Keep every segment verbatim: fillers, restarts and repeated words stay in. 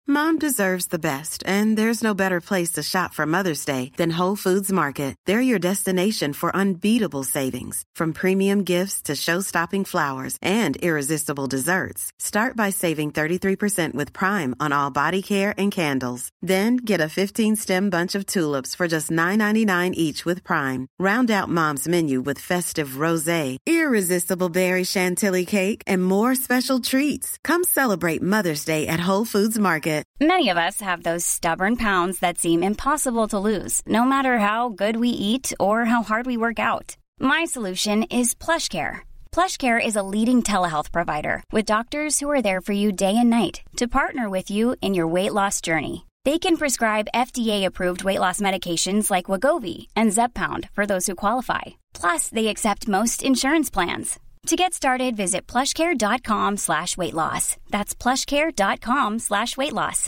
Mom deserves the best, and there's no better place to shop for Mother's Day than Whole Foods Market. They're your destination for unbeatable savings, from premium gifts to show-stopping flowers and irresistible desserts. Start by saving thirty-three percent with Prime on all body care and candles. Then get a fifteen-stem bunch of tulips for just nine ninety-nine each with Prime. Round out Mom's menu with festive rosé, irresistible berry chantilly cake, and more special treats. Come celebrate Mother's Day at Whole Foods Market. Many of us have those stubborn pounds that seem impossible to lose, no matter how good we eat or how hard we work out. My solution is PlushCare. PlushCare is a leading telehealth provider with doctors who are there for you day and night to partner with you in your weight loss journey. They can prescribe F D A-approved weight loss medications like Wegovy and Zepbound for those who qualify. Plus, they accept most insurance plans. To get started, visit plushcare.com slash weight loss. That's plushcare.com slash weight loss.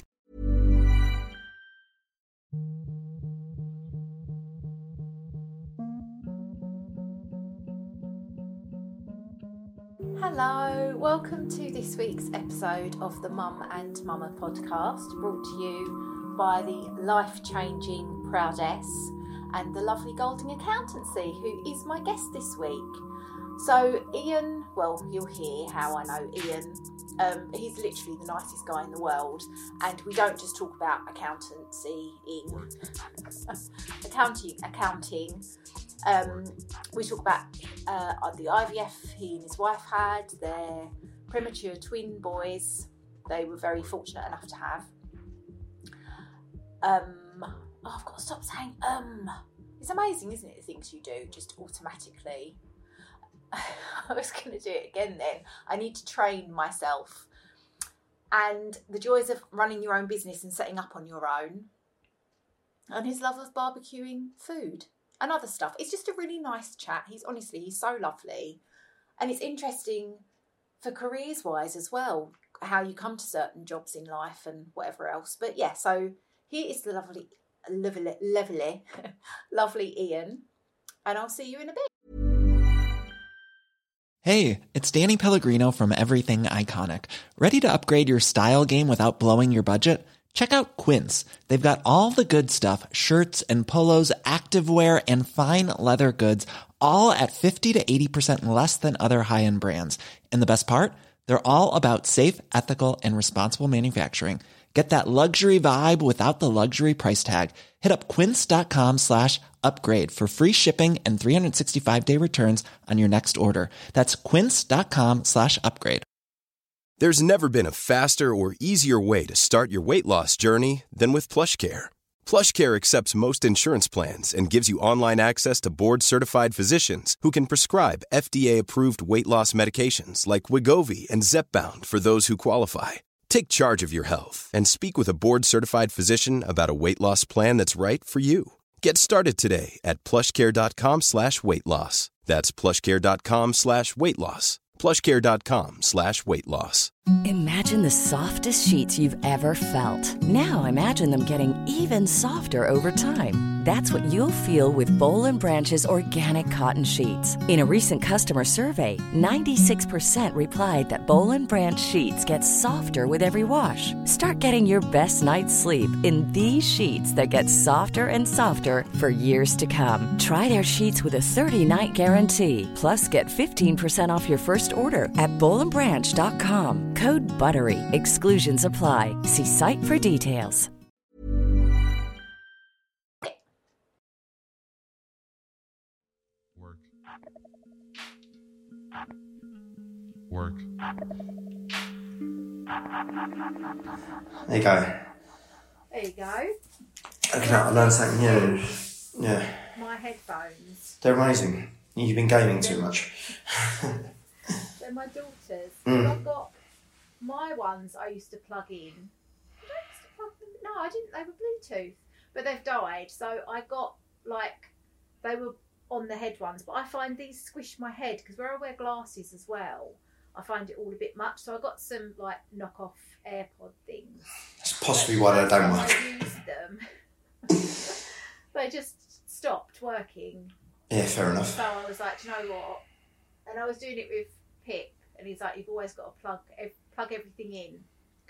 Hello, welcome to this week's episode of the Mum and Mama podcast, brought to you by the life-changing Proudess and the lovely Golding Accountancy, who is my guest this week. So Ian, well, you'll hear how I know Ian. Um, he's literally the nicest guy in the world, and we don't just talk about accountancy in accounting. Accounting. Um, we talk about uh, the I V F he and his wife had, their premature twin boys. They were very fortunate enough to have. Um, oh, I've got to stop saying um. It's amazing, isn't it? The things you do just automatically. I was going to do it again then. I need to train myself. And the joys of running your own business and setting up on your own. And his love of barbecuing food and other stuff. It's just a really nice chat. He's honestly, he's so lovely. And it's interesting for careers wise as well, how you come to certain jobs in life and whatever else. But yeah, so here is the lovely, lovely, lovely, lovely Ian. And I'll see you in a bit. Hey, it's Danny Pellegrino from Everything Iconic. Ready to upgrade your style game without blowing your budget? Check out Quince. They've got all the good stuff, shirts and polos, activewear, and fine leather goods, all at fifty to eighty percent less than other high-end brands. And the best part? They're all about safe, ethical, and responsible manufacturing. Get that luxury vibe without the luxury price tag. Hit up quince.com slash upgrade for free shipping and three sixty-five day returns on your next order. That's quince.com slash upgrade. There's never been a faster or easier way to start your weight loss journey than with PlushCare. PlushCare accepts most insurance plans and gives you online access to board-certified physicians who can prescribe F D A-approved weight loss medications like Wegovy and Zepbound for those who qualify. Take charge of your health and speak with a board-certified physician about a weight loss plan that's right for you. Get started today at plushcare.com slash weight loss. That's plushcare.com slash weight loss. plushcare.com slash weight loss. Imagine the softest sheets you've ever felt. Now imagine them getting even softer over time. That's what you'll feel with Boll and Branch's organic cotton sheets. In a recent customer survey, ninety-six percent replied that Boll and Branch sheets get softer with every wash. Start getting your best night's sleep in these sheets that get softer and softer for years to come. Try their sheets with a thirty-night guarantee. Plus, get fifteen percent off your first order at boll and branch dot com. Code BUTTERY. Exclusions apply. See site for details. Work. Work. There you go. There you go. Okay, I learned something new. Yeah. My headphones. They're amazing. You've been gaming too much. They're my daughter's. Mm. I've got my ones I used to plug in. Did I used to plug them? No, I didn't. They were Bluetooth. But they've died. So I got, like, they were on the head ones. But I find these squish my head because where I wear glasses as well, I find it all a bit much. So I got some, like, knockoff AirPod things. That's possibly why they don't work. I used them. They just stopped working. Yeah, fair enough. So I was like, do you know what? And I was doing it with Pip, and he's like, you've always got to plug plug everything in,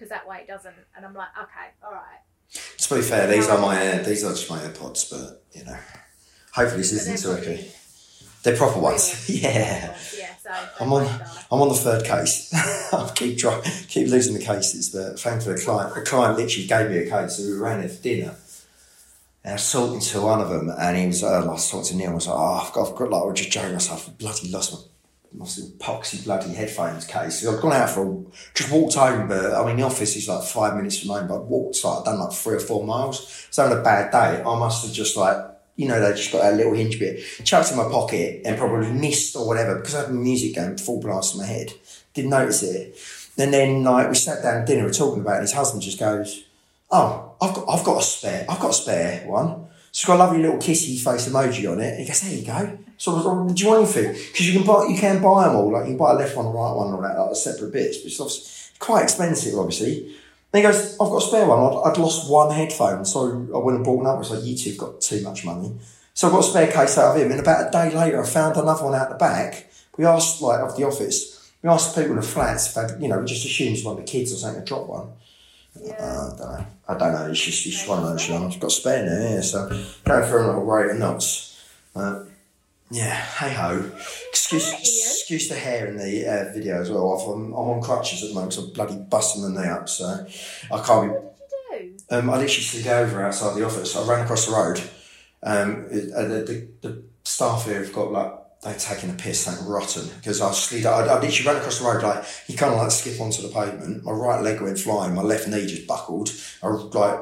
because that way it doesn't. And I'm like, okay, all right. To be fair, these are my Air, these are just my AirPods, but you know, hopefully this isn't too okay. They're proper ones. yeah. Yeah. So I'm on. I'm on the third case. I keep trying, keep losing the cases, but thankfully, the client, the client literally gave me a case. So we ran there for dinner, and I was talking to one of them, and he was. Uh, I was talking to Neil. I was like, "Oh, I've got, I've got like, I just joking myself. I bloody lost my, my epoxy bloody headphones case. So I've gone out for, a, just walked home. But I mean, the office is like five minutes from home. But I walked like I've done like three or four miles. I was having a bad day. I must have just like. You know, they just got that little hinge bit, chucked in my pocket and probably missed or whatever because I had my music going full blast in my head. Didn't notice it. And then like we sat down at dinner, we were talking about it, and his husband just goes, "Oh, I've got I've got a spare, I've got a spare one. It's got a lovely little kissy face emoji on it." And he goes, "There you go. So I was like, do you want anything? Because you can buy you can buy them all, like you can buy a left one, a right one, or that, like separate bits, but it's obviously quite expensive, obviously." And he goes, "I've got a spare one. I'd, I'd lost one headphone, so I went and bought another." It's like, "You two've got too much money." So I got a spare case out of him, and about a day later, I found another one out the back. We asked, like, of the office, we asked people in the flats if they, you know, we just assumed it's one of the kids or something to drop one. Yeah. Uh, I don't know. I don't know. It's just, it's just one of those, you know. I've got a spare now, yeah, so going for a little rate of knots. Uh, yeah, hey ho. Excuse, excuse the hair in the uh, video as well. I'm, I'm on crutches at the moment, so I'm bloody busting the knee up, so I can't be. What did you do? Um, I literally slid over outside the office. I ran across the road. Um, it, uh, the, the, the staff here have got like, they're taking a piss, like rotten, because I slid, I, I literally ran across the road, like, you kind of like skip onto the pavement, my right leg went flying, my left knee just buckled, I like,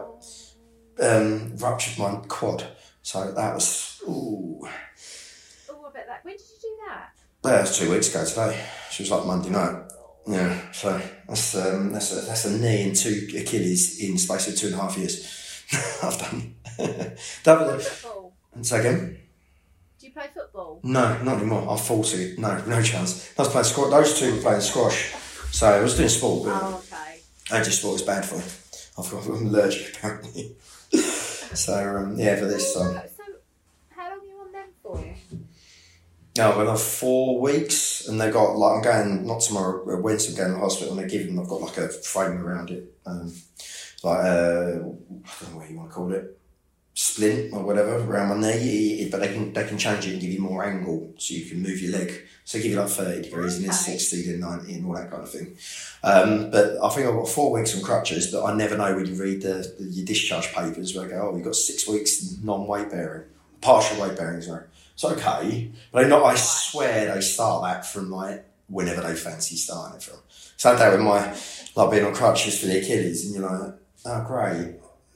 um, ruptured my quad, so that was, ooh. Oh, I bet that, when did you do that? Yeah, it was two weeks ago today, she was like Monday night, yeah, so that's, um, that's, a, that's a knee and two Achilles in the space of two and a half years. I've done. that was football. Say again? Do you play football? No, not anymore. I'm forty. No, no chance. I was playing squash. Those two were playing squash. So I was doing sport, but oh, okay. anti-sport is bad for me. I've got, I'm allergic apparently. so um, yeah, for this time. Um, so how long are you on them for? No, well, I've four weeks, and they got like I'm going not tomorrow. Wednesday, I'm going to the hospital, and they give them. I've got like a frame around it. Um, like uh, I don't know what you want to call it, splint or whatever around my knee. But they can they can change it and give you more angle, so you can move your leg. So they give you like thirty degrees, and then sixty, then ninety, and all that kind of thing. Um, but I think I've got four weeks on crutches. But I never know when you read the, the your discharge papers where they go, oh, you've got six weeks non-weight bearing, partial weight bearing. Sorry, it's okay, but they not. I swear they start that from like whenever they fancy starting it from. So that with my like being on crutches for the Achilles, and you're like, oh, great.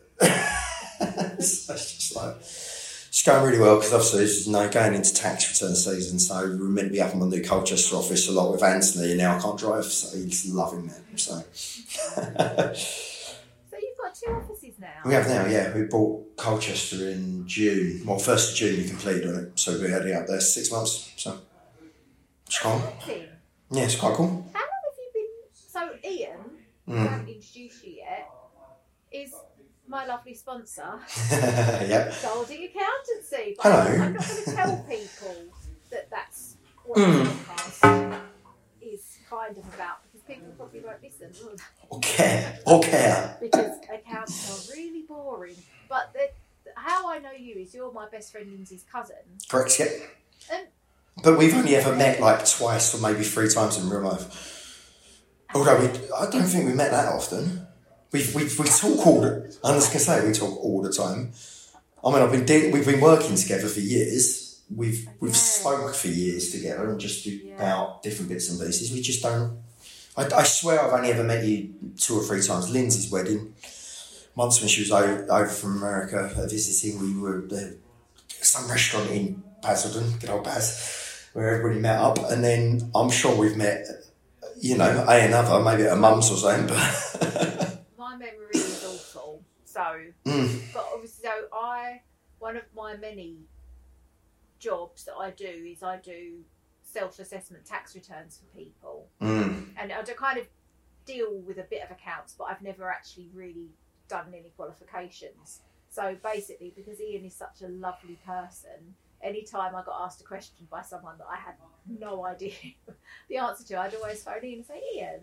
so it's just like, it's going really well because obviously this is you know, going into tax return season, so we're meant to be up in my new Colchester office a lot with Anthony, and now I can't drive, so he's loving it. So, so you've got two offices now? We have now, yeah. We bought Colchester in June. Well, first of June we completed on it, so we had it out there six months. So it's cool. Yeah, it's quite cool. How long have you been? So Ian, mm. I haven't introduced you yet, is my lovely sponsor, yep. Golding Accountancy. But Hello. I'm not going to tell people that that's what mm. the podcast is kind of about, because people probably won't listen. Or care. Or care. Because accounts are really boring. But the, how I know you is you're my best friend Lindsay's cousin. Correct, yeah. And, but we've only ever met like twice or maybe three times in real life. Although we, I don't think we met that often. We we we talk all the. I was gonna say we talk all the time. I mean, I've been de- we've been working together for years. We've we've yeah. spoke for years together and just yeah. about different bits and pieces. We just don't. I, I swear I've only ever met you two or three times. Lindsay's wedding. Once when she was over, over from America uh, visiting, we were at some restaurant in Basildon, good old Baz, where everybody met up. And then I'm sure we've met, you know, a another, maybe at a mum's or something. But my memory is awful. So, mm. but obviously, so I, one of my many jobs that I do is I do self-assessment tax returns for people. Mm. And I do kind of deal with a bit of accounts, but I've never actually really done any qualifications. So basically, because Ian is such a lovely person, anytime I got asked a question by someone that I had no idea the answer to, I'd always phone Ian and say, Ian,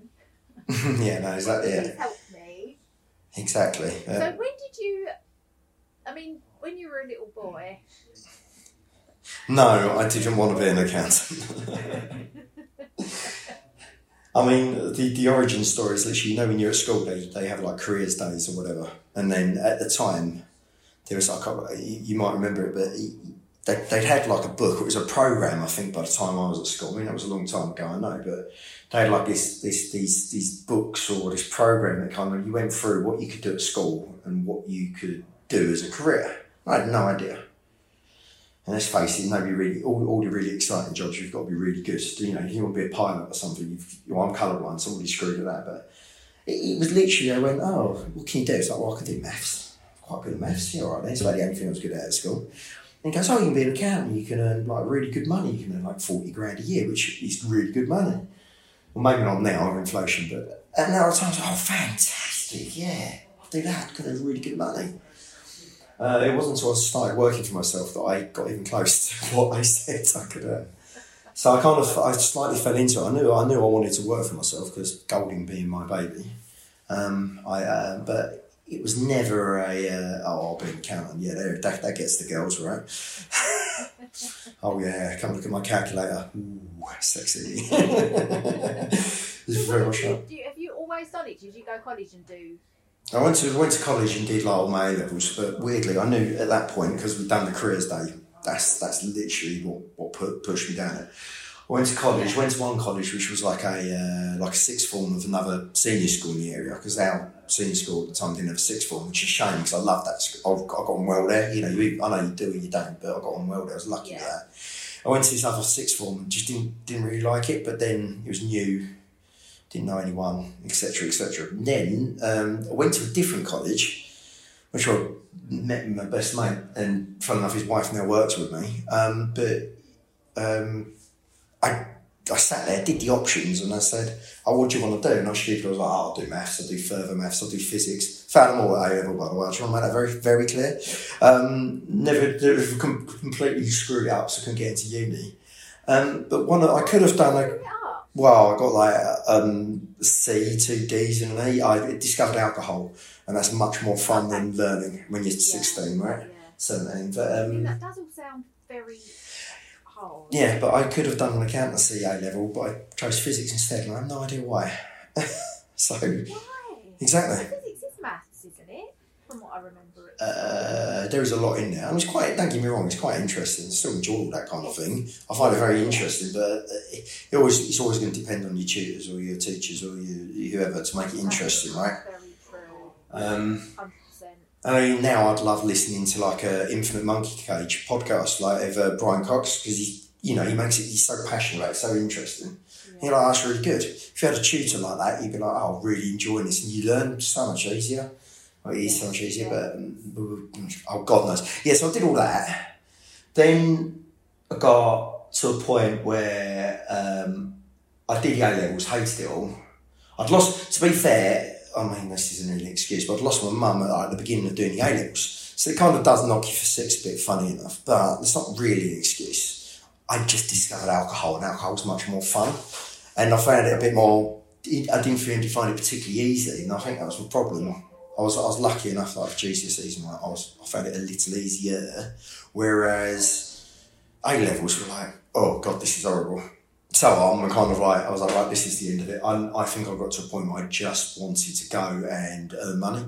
yeah, no, exactly. Yeah. Please help me. Exactly. Uh, So when did you? I mean, when you were a little boy. no, I didn't want to be an accountant. I mean, the, the origin story is literally, you know, when you're at school, they, they have like careers days or whatever. And then at the time, there was like, you, you might remember it, but they, they'd had like a book. It was a program, I think, by the time I was at school. I mean, that was a long time ago, I know, but they had like this, this these these books or this program that kind of, you went through what you could do at school and what you could do as a career. I had no idea. And let's face it, nobody really, all, all the really exciting jobs, you've got to be really good. You know, if you want to be a pilot or something, you've, well, I'm colourblind, so I'm really screwed at that. But it, it was literally, I went, oh, what can you do? It's like, well, I can do maths. Quite good at maths. Yeah, all right, that's about the only thing I was good at at school. And he goes, oh, you can be an accountant. You can earn like really good money. You can earn like forty grand a year, which is really good money. Well, maybe not now, with inflation, but at now the time, I was like, oh, fantastic, yeah, I'll do that. I can earn really good money. Uh, it wasn't until I started working for myself that I got even close to what they said I could earn. So I kind of, I slightly fell into it. I knew I knew I wanted to work for myself because Golding being my baby. Um, I, uh, but it was never a, uh, oh, I'll be an accountant. Yeah, there, that, that gets the girls, right? Oh yeah, come look at my calculator. Ooh, sexy. It's very much did you, have you always done it? Did you go to college and do? I went to went to college and did like all my A levels, but weirdly, I knew at that point because we'd done the careers day. That's that's literally what what put, pushed me down it. I went to college. Went to one college which was like a uh, like a sixth form of another senior school in the area because our senior school at the time didn't have a sixth form, which is a shame because I loved that school. I got on well there. You know, you, I know you do or you don't, but I got on well there. I was lucky yeah. with that. I went to this other sixth form and just didn't didn't really like it, but then it was new. Didn't know anyone, et cetera, et cetera. Then um, I went to a different college, which I met my best mate, and funny enough, his wife now works with me. Um, but um, I I sat there, did the options, and I said, "Oh, what do you want to do?" And I was stupid. I was like, "Oh, I'll do maths. I'll do further maths. I'll do physics." Found them all at A level, by the way. I try to make that very, very clear. Um, never, never completely screwed it up, so I couldn't get into uni. Um, but one, I could have done a. Well, I got like um, C, two Ds and an E. I discovered alcohol, and that's much more fun than learning when you're sixteen, yeah, right? Yeah. seventeen. But, um, I mean, that does all sound very hard. Yeah, but I could have done an accountancy A level, but I chose physics instead, and I have no idea why. So, why? Exactly. So physics is maths, isn't it? From what I remember. Uh, there is a lot in there. I mean, it's quite, don't get me wrong, it's quite interesting. I still enjoy all that kind of thing. I find it very interesting, but it, it always, it's always going to depend on your tutors or your teachers or your, whoever to make it interesting, right? Very true. Um, one hundred percent. I mean, now I'd love listening to like a Infinite Monkey Cage podcast, like of uh, Brian Cox, because he, you know, he makes it, he's so passionate about it, so interesting. Yeah. You're like, that's really good. If you had a tutor like that, you'd be like, oh, really enjoying this, and you learn so much easier. Well, it is so much easier, but um, oh, God knows. Yeah, so I did all that. Then I got to a point where um, I did the A levels, hated it all. I'd lost, to be fair, I mean, this isn't really an excuse, but I'd lost my mum at, like, the beginning of doing the A levels. So it kind of does knock you for six a bit, funny enough, but it's not really an excuse. I just discovered alcohol, and alcohol was much more fun. And I found it a bit more, I didn't find it particularly easy, and I think that was my problem. I was I was lucky enough that like, for G C S Es and I was I found it a little easier, whereas A levels were like, oh God, this is horrible. So I'm kind of like, I was like, right, this is the end of it. I, I think I got to a point where I just wanted to go and earn money.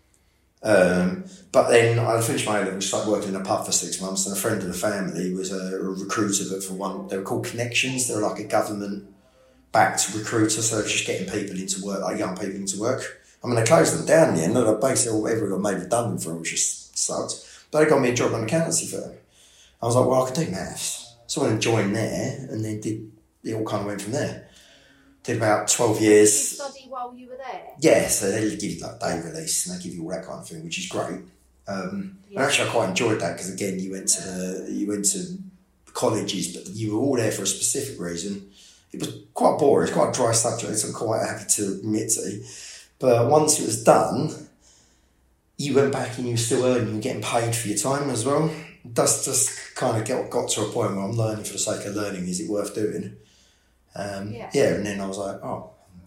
Um, but then I finished my A levels, started working in a pub for six months, and a friend of the family was a, a recruiter, but for one, they were called Connections. They were like a government-backed recruiter, so they were just getting people into work, like young people into work. I mean, they closed them down in the end, and basically everyone got made redundant for them, which just sucked. But they got me a job in an accountancy firm. I was like, well, I could do maths. So I went and joined there, and then did, it all kind of went from there. Did about twelve years. Did you study while you were there? Yeah, so they give you like day release, and they give you all that kind of thing, which is great. Um, yeah. And actually, I quite enjoyed that, because again, you went to the, you went to colleges, but you were all there for a specific reason. It was quite boring, it's quite a dry subject, so I'm quite happy to admit to. But once it was done, you went back and you were still earning and getting paid for your time as well. That's just kind of got, got to a point where I'm learning for the sake of learning. Is it worth doing? Um, yeah. yeah, and then I was like, oh,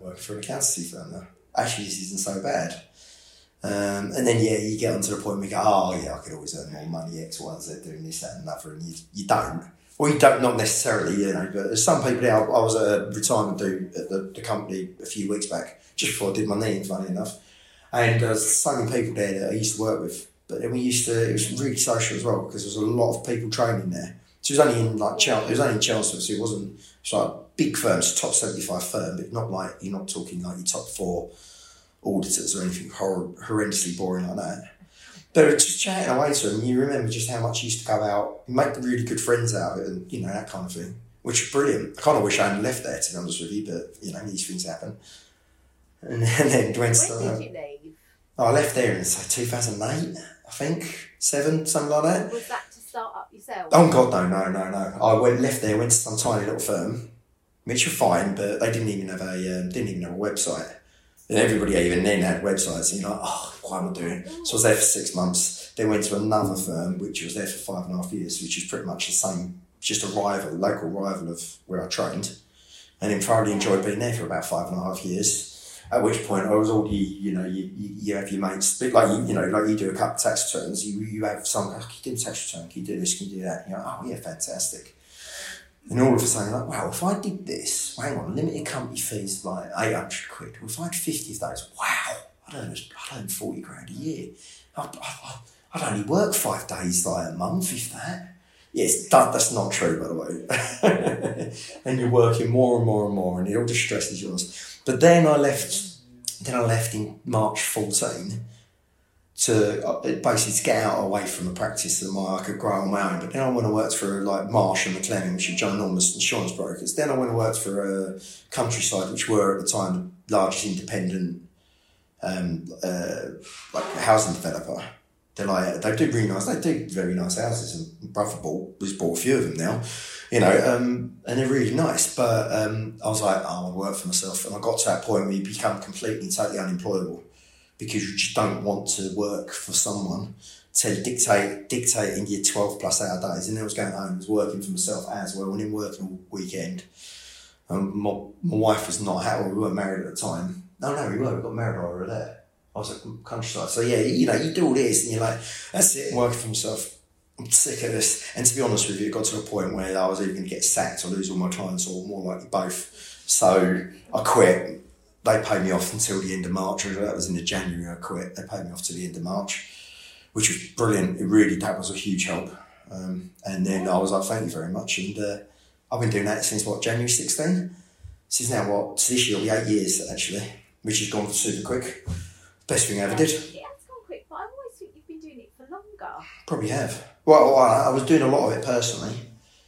working for an accountancy firm now. Actually, this isn't so bad. Um, and then, yeah, you get onto the point where you go, oh, yeah, I could always earn more money, X, Y, and Z, doing this, that, and another, and you, you don't. Or you don't, not necessarily, you know, but there's some people there. I, I was at a retirement do at the, the company a few weeks back, just before I did my knee, funny enough. And there was so many people there that I used to work with. But then we used to, it was really social as well, because there was a lot of people training there. So it was only in like Chelsea, it was only in Chelmsford, so it wasn't, it's like big firms, top seventy-five firm, but not like, you're not talking like your top four auditors or anything hor- horrendously boring like that. But just chatting away to them, you remember just how much you used to go out, you make really good friends out of it, and you know, that kind of thing, which is brilliant. I kind of wish I hadn't left there, to be honest with you, but you know, these things happen. And then, then when, when uh, did you leave? Oh, I left there in like, two thousand eight, I think, seven, something like that. Was that to start up yourself? Oh God, no, no, no, no. I went left there, went to some tiny little firm, which were fine, but they didn't even have a um, didn't even have a website. And everybody even then had websites, and you're like, oh, what am I doing? So I was there for six months. Then went to another firm, which was there for five and a half years, which is pretty much the same, just a rival, local rival of where I trained, and then thoroughly enjoyed being there for about five and a half years. At which point I was already, you know, you, you, you have your mates, but like, you, you know, like you do a couple of tax returns, you you have some, oh, can you do a tax return, can you do this, can you do that? And you're like, oh yeah, fantastic. And all of a sudden, like, wow, if I did this, hang on, limited company fees like eight hundred quid. Well, if I had fifty of those, wow, I'd earn, I'd earn forty grand a year. I'd, I'd, I'd only work five days like a month, if that. Yes, that, that's not true, by the way. And you're working more and more and more, and it all just stresses yours. But then I left, then I left in March fourteen to uh, basically to get out away from the practice that my I could grow on my own. But then I went and worked for like Marsh and McLennan, which are ginormous insurance brokers. Then I went and worked for a Countryside, which were at the time the largest independent um, uh, like housing developer. They're like, they do really nice, they do very nice houses, and Brother bought, has bought a few of them now, you know, um, and they're really nice. But um, I was like, oh, I want to work for myself. And I got to that point where you become completely and totally unemployable, because you just don't want to work for someone to dictate dictating your twelve plus hour days. And then I was going home, I was working for myself as well, and then working all weekend. Um, my, my wife was not happy, we weren't married at the time. No, no, we were, we got married while we were there. I was at Countryside. So yeah, you know, you do all this and you're like, that's it, I'm working for myself. I'm sick of this. And to be honest with you, it got to a point where I was either going to get sacked or lose all my clients, or more likely both. So I quit. They paid me off until the end of March. That was in the January I quit. They paid me off to the end of March, which was brilliant. It really, that was a huge help. Um, and then I was like, thank you very much. And uh, I've been doing that since, what, January sixteen? This is now, what, so this year will be eight years, actually, which has gone super quick. Best thing I ever did. It has gone quick, but I always think you've been doing it for longer. Probably have. Well, I was doing a lot of it personally.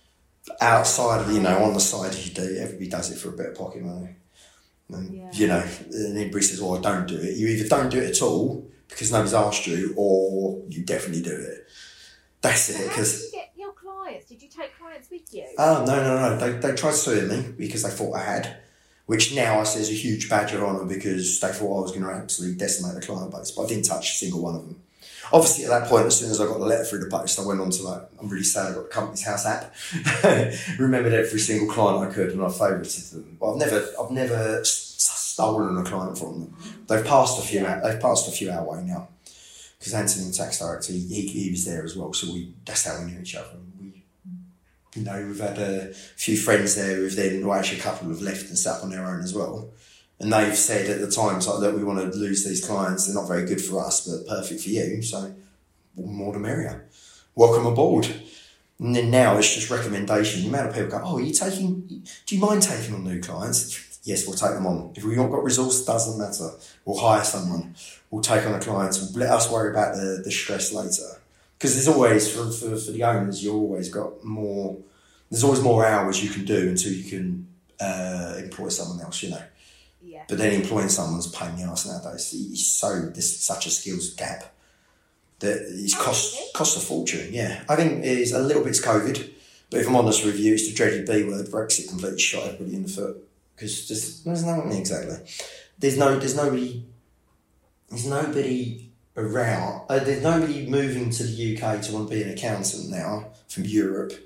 Outside of, you know, on the side, you do, everybody does it for a bit of pocket money. And, yeah. You know, and everybody says, well, don't do it. You either don't do it at all because nobody's asked you, or you definitely do it. That's it. How did you get your clients? Did you take clients with you? Oh, no, no, no. They, they tried suing me because they thought I had. Which now I see as a huge badge of honour, because they thought I was going to absolutely decimate the client base, but I didn't touch a single one of them. Obviously, at that point, as soon as I got the letter through the post, I went on to, like, I'm really sad I got the Company's House app. Remembered every single client I could, and I favourited them. But I've never, I've never stolen a client from them. They've passed a few, out, they've passed a few our way now, because Anthony, the tax director, he, he was there as well, so we that's how we knew each other. We, you know, we've had a few friends there who've then, well, actually a couple have left and sat on their own as well. And they've said at the time, like, that we want to lose these clients. They're not very good for us, but perfect for you. So more the merrier. Welcome aboard. And then now it's just recommendation. The amount of people go, oh, are you taking, do you mind taking on new clients? Yes, we'll take them on. If we've not got resource, doesn't matter. We'll hire someone. We'll take on the clients. We'll let us worry about the, the stress later. Because there's always, for, for, for the owners, you've always got more, there's always more hours you can do until you can uh, employ someone else, you know. Yeah. But then employing someone's a pain in the arse nowadays. It's so, there's such a skills gap that it's cost, oh, really? cost a fortune, yeah. I think it's a little bit COVID, but if I'm honest with you, it's the dreaded B word. Brexit completely shot everybody in the foot. Because there's, there's no one, exactly. There's no, there's nobody, there's nobody around, uh, there's nobody moving to the U K to want to be an accountant now from Europe,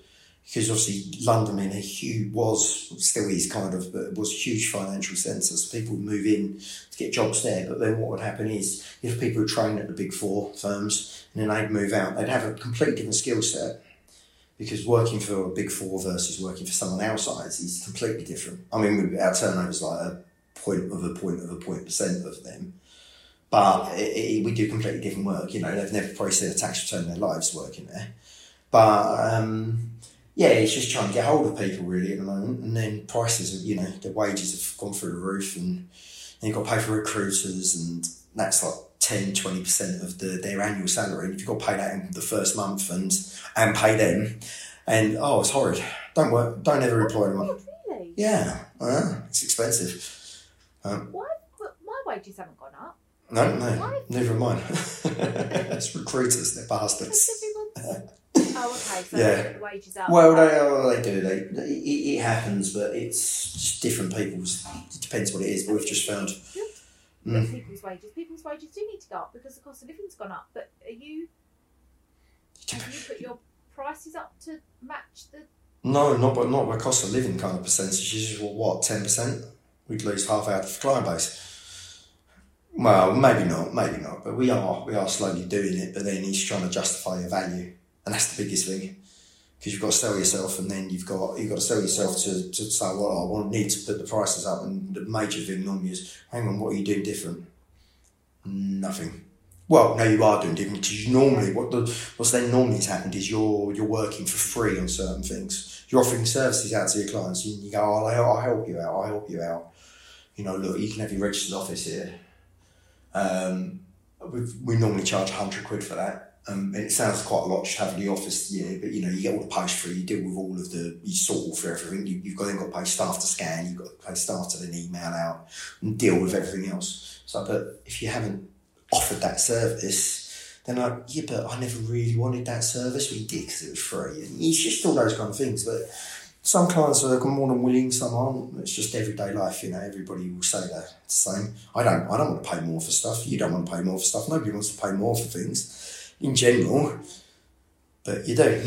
because obviously London in a huge, was, still is kind of, but it was a huge financial centre, so people would move in to get jobs there. But then what would happen is, if people who train at the big four firms, and then they'd move out, they'd have a completely different skill set, because working for a big four versus working for someone outside is completely different. I mean, our turnover is like a point of a point of a point percent of them. But it, it, we do completely different work. You know, they've never probably seen a tax return in their lives working there. But, um, yeah, it's just trying to get hold of people really at the moment. And then prices, you know, the wages have gone through the roof, and then you've got to pay for recruiters, and that's like ten, twenty percent of the, their annual salary. And if you've got to pay that in the first month and and pay them, and oh, it's horrid. Don't work, don't ever employ them. Oh, really? Yeah, uh, it's expensive. Um, Why? My wages haven't gone up. No, no, Why? neither have mine. It's recruiters, they're bastards. Oh, okay. So Yeah. they get the wages up. Well, they oh, they do. They it, it happens, but it's just different people's. It depends what it is. But we've just found. Mm. People's wages. People's wages do need to go up because the cost of living's gone up. But are you? Have you put your prices up to match the? No, not but not by cost of living kind of percentages. Well, what ten percent? We'd lose half our client base. Well, maybe not, maybe not. But we are we are slowly doing it. But then he's trying to justify your value. And that's the biggest thing, because you've got to sell yourself, and then you've got you've got to sell yourself to, to say, well, I want need to put the prices up. And the major thing normally is, hang on, what are you doing different? Nothing. Well, no, you are doing different, because you normally what the what's then normally has happened is you're you're working for free on certain things. You're offering services out to your clients, and you go, oh, I'll, I'll help you out. I'll help you out. You know, look, you can have your registered office here. Um, we we normally charge a hundred quid for that. Um, and it sounds quite a lot just having the office, yeah, but you know, you get all the post through, you deal with all of the, you sort all through everything. You, you've got, then got to pay staff to scan, you've got to pay staff to then email out and deal with everything else. So, but if you haven't offered that service, then like, yeah, but I never really wanted that service. Well, you did because it was free. And it's just all those kind of things. But some clients are more than willing, some aren't. It's just everyday life, you know, everybody will say that. It's the same. I don't, I don't want to pay more for stuff. You don't want to pay more for stuff. Nobody wants to pay more for things. In general, but you do.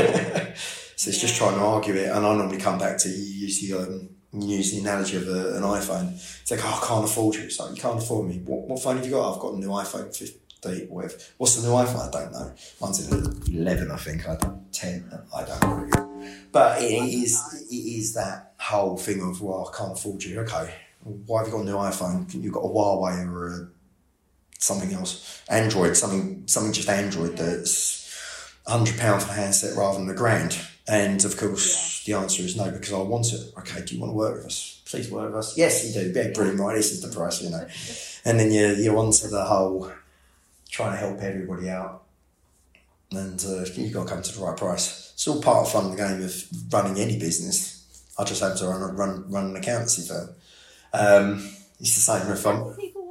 So it's just trying to argue it, and I normally come back to you use the um, you use the analogy of a, an iPhone. It's like, oh, I can't afford you. It's like, you can't afford me. What, what phone have you got? I've got a new iPhone fifty, whatever. What's the new iPhone? I don't know. Mine's an eleven, I think. I don't, ten. I don't know. But it is it is that whole thing of, well, I can't afford you. Okay, why have you got a new iPhone? You've got a Huawei or a something else, Android, something something just Android that's a hundred pounds for a handset rather than a grand. And of course, yeah. The answer is no, because I want it. Okay, do you want to work with us? Please work with us. Yes, you do. Yeah, brilliant, right? This is the price, you know. And then you're you're onto the whole trying to help everybody out, and uh, you've got to come to the right price. It's all part of fun, the game of running any business. I just happen to run run run an accountancy firm. Um, it's the same with fun.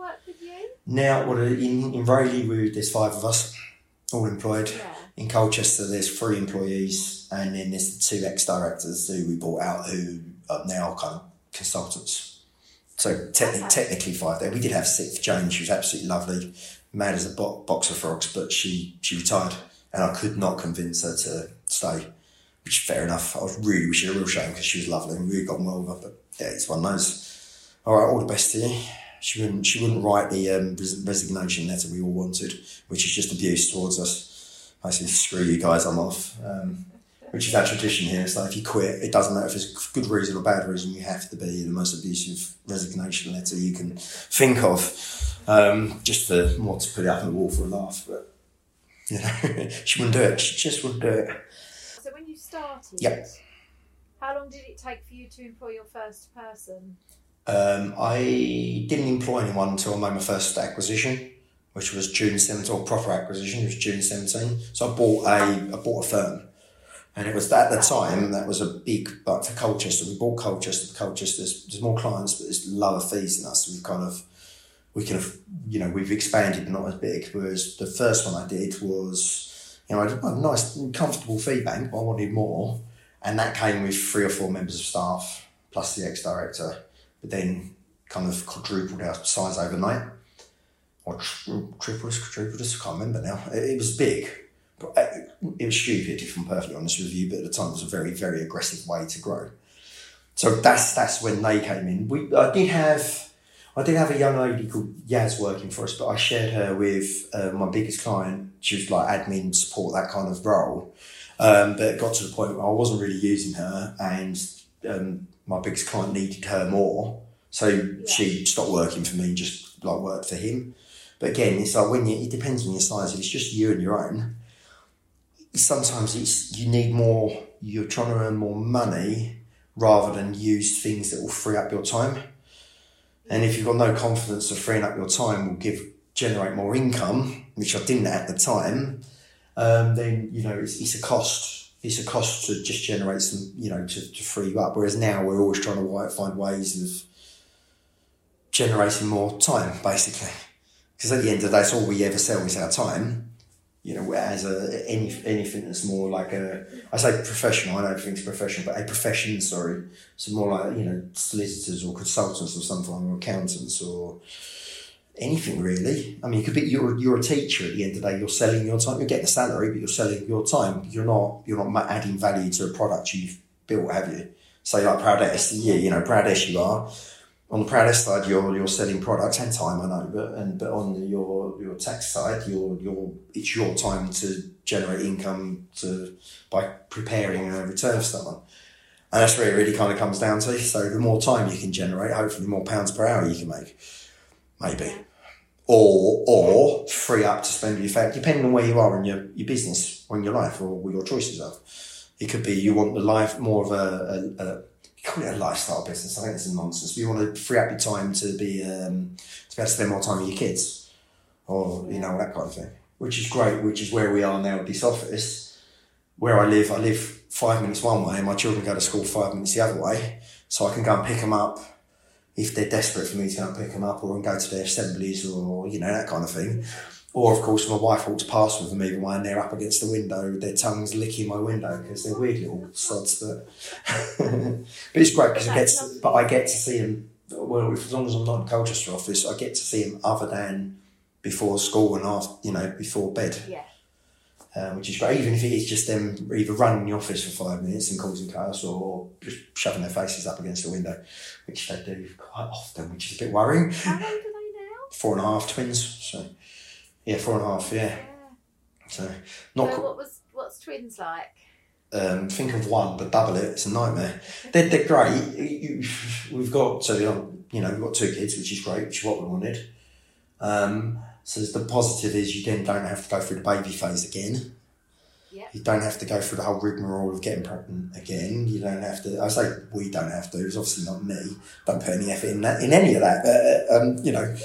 Now, what in, in Rayleigh, there's five of us, all employed. Yeah. In Colchester, there's three employees, and then there's the two ex-directors who we bought out, who are now kind of consultants. So te- okay. technically five there. We did have six. Jane, she was absolutely lovely, mad as a bo- box of frogs, but she, she retired, and I could not convince her to stay, which is fair enough. I was really wishing her a real shame, because she was lovely and we really got on well with her, but yeah, it's one of those. All right, all the best to you. She wouldn't. She wouldn't write the um, res- resignation letter we all wanted, which is just abuse towards us. I say, "Screw you guys, I'm off." Um, which is our tradition here. So if you quit, it doesn't matter if it's good reason or bad reason. You have to be the most abusive resignation letter you can think of, um, just for more to put it up on the wall for a laugh. But you know, she wouldn't do it. She just wouldn't do it. So when you started, yep. How long did it take for you to employ your first person? Um, I didn't employ anyone until I made my first acquisition, which was June seventeenth, or proper acquisition, it was June seventeenth. So I bought a, I bought a firm. And it was at the time, that was a big, but for Colchester, we bought Colchester. Colchester, there's, there's more clients, but there's lower fees than us. So we've kind of, we can have, you know, we've expanded, but not as big. Whereas the first one I did was, you know, I had a nice, comfortable fee bank, but I wanted more. And that came with three or four members of staff, plus the ex-director. But then kind of quadrupled our size overnight, or tri- tripled us, quadrupled us, I can't remember now. It, it was big, but it was stupid, if I'm perfectly honest with you, but at the time it was a very, very aggressive way to grow. So that's that's when they came in. We I did have I did have a young lady called Yaz working for us, but I shared her with uh, my biggest client. She was like admin support, that kind of role. Um, but it got to the point where I wasn't really using her, and um, my biggest client needed her more. So yeah. she stopped working for me and just like worked for him. But again, it's like when you, it depends on your size. If it's just you and your own, sometimes it's you need more. You're trying to earn more money rather than use things that will free up your time. And if you've got no confidence of freeing up your time will give generate more income, which I didn't at the time, um, then you know it's, it's a cost. It's a cost to just generate some, you know, to, to free you up. Whereas now we're always trying to find ways of generating more time, basically. Because at the end of the day, that's all we ever sell is our time. You know, whereas a, any, anything that's more like a, I say professional, I know everything's professional, but a profession, sorry. So more like, you know, solicitors or consultants or something, or accountants or anything really. I mean, you could be, you're, you're a teacher at the end of the day, you're selling your time, you're getting a salary, but you're selling your time. You're not, you're not adding value to a product you've built, have you? Say like Proudest, yeah, you know, Proudest you are. On the Proudest side, you're you're selling products and time, I know, but and but on the, your your tax side, you're you're it's your time to generate income to by preparing a return for someone, and that's where it really kind of comes down to. So the more time you can generate, hopefully, the more pounds per hour you can make, maybe, or or free up to spend your family, depending on where you are in your, your business or in your life or what your choices are. It could be you want the life more of a, a, a call it a lifestyle business. I think it's nonsense. You want to free up your time to be um, to be able to spend more time with your kids, or you know that kind of thing. Which is great. Which is where we are now at this office. Where I live, I live five minutes one way, and my children go to school five minutes the other way. So I can go and pick them up if they're desperate for me to go and pick them up, or go to their assemblies, or you know that kind of thing. Or, of course, my wife walks past with them even when they're up against the window, their tongues licking my window because they're weird little sods. But, but it's great because I get to, but I get to see them, well, as long as I'm not in Colchester office, I get to see them other than before school and after, you know, before bed. Yeah. Um, which is great, even if it is just them either running the office for five minutes and causing chaos, or just shoving their faces up against the window, which they do quite often, which is a bit worrying. How old are they now? Four and a half twins, so... Yeah, four and a half, yeah. yeah. So, not. So what was what's twins like? Um, think of one, but double it. It's a nightmare. They're they're great. You, we've got so you know we've got two kids, which is great, which is what we wanted. Um, so the positive is you then don't have to go through the baby phase again. Yep. You don't have to go through the whole rigmarole of getting pregnant again. You don't have to. I say we don't have to. It's obviously not me. Don't put any effort in that in any of that. But um, you know.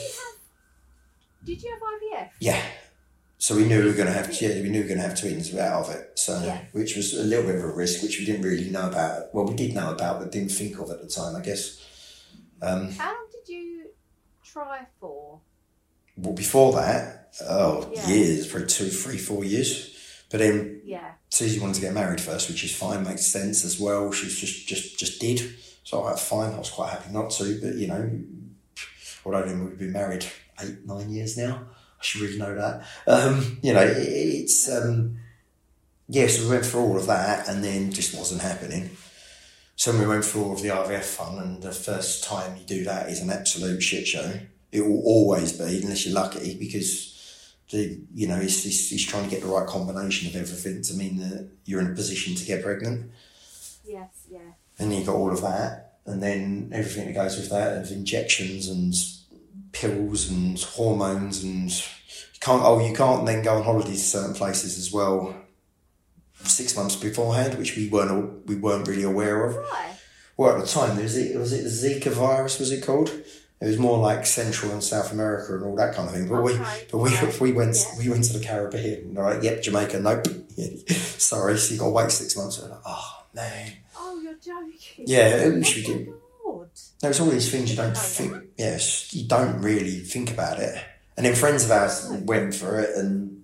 Did you have I V F? Yeah. So we knew we were going to have, yeah, we knew we were going to have twins out of it. So, yeah. Which was a little bit of a risk, which we didn't really know about. Well, we did know about, but didn't think of at the time, I guess. Um, How long did you try for? Well, before that, oh, yeah. years, probably two, three, four years. But then yeah. Susie wanted to get married first, which is fine, makes sense as well. She just, just, just did. So I was fine. I was quite happy not to, but you know, although then we've been married eight, nine years now. I should really know that. Um, you know, it, it's, um, yes, yeah, so we went through all of that and then just wasn't happening. So we went through all of the I V F fun, and the first time you do that is an absolute shit show. It will always be, unless you're lucky, because, the you know, it's, it's, it's trying to get the right combination of everything to mean that you're in a position to get pregnant. Yes, yeah. And you got all of that, and then everything that goes with that, of injections and pills and hormones, and you can't oh you can't then go on holidays to certain places as well six months beforehand, which we weren't we weren't really aware of. Why? Well, at the time there was it was it the Zika virus, was it called? It was more like Central and South America and all that kind of thing. But okay. we but we yeah. we went yeah. we went to the Caribbean. All right, yep, Jamaica, nope. Sorry, so you got to wait six months. Like, oh man. Oh, you're joking. Yeah, which we did. There's all these things you don't oh, think, yeah. yes, you don't really think about it. And then friends of ours went for it, and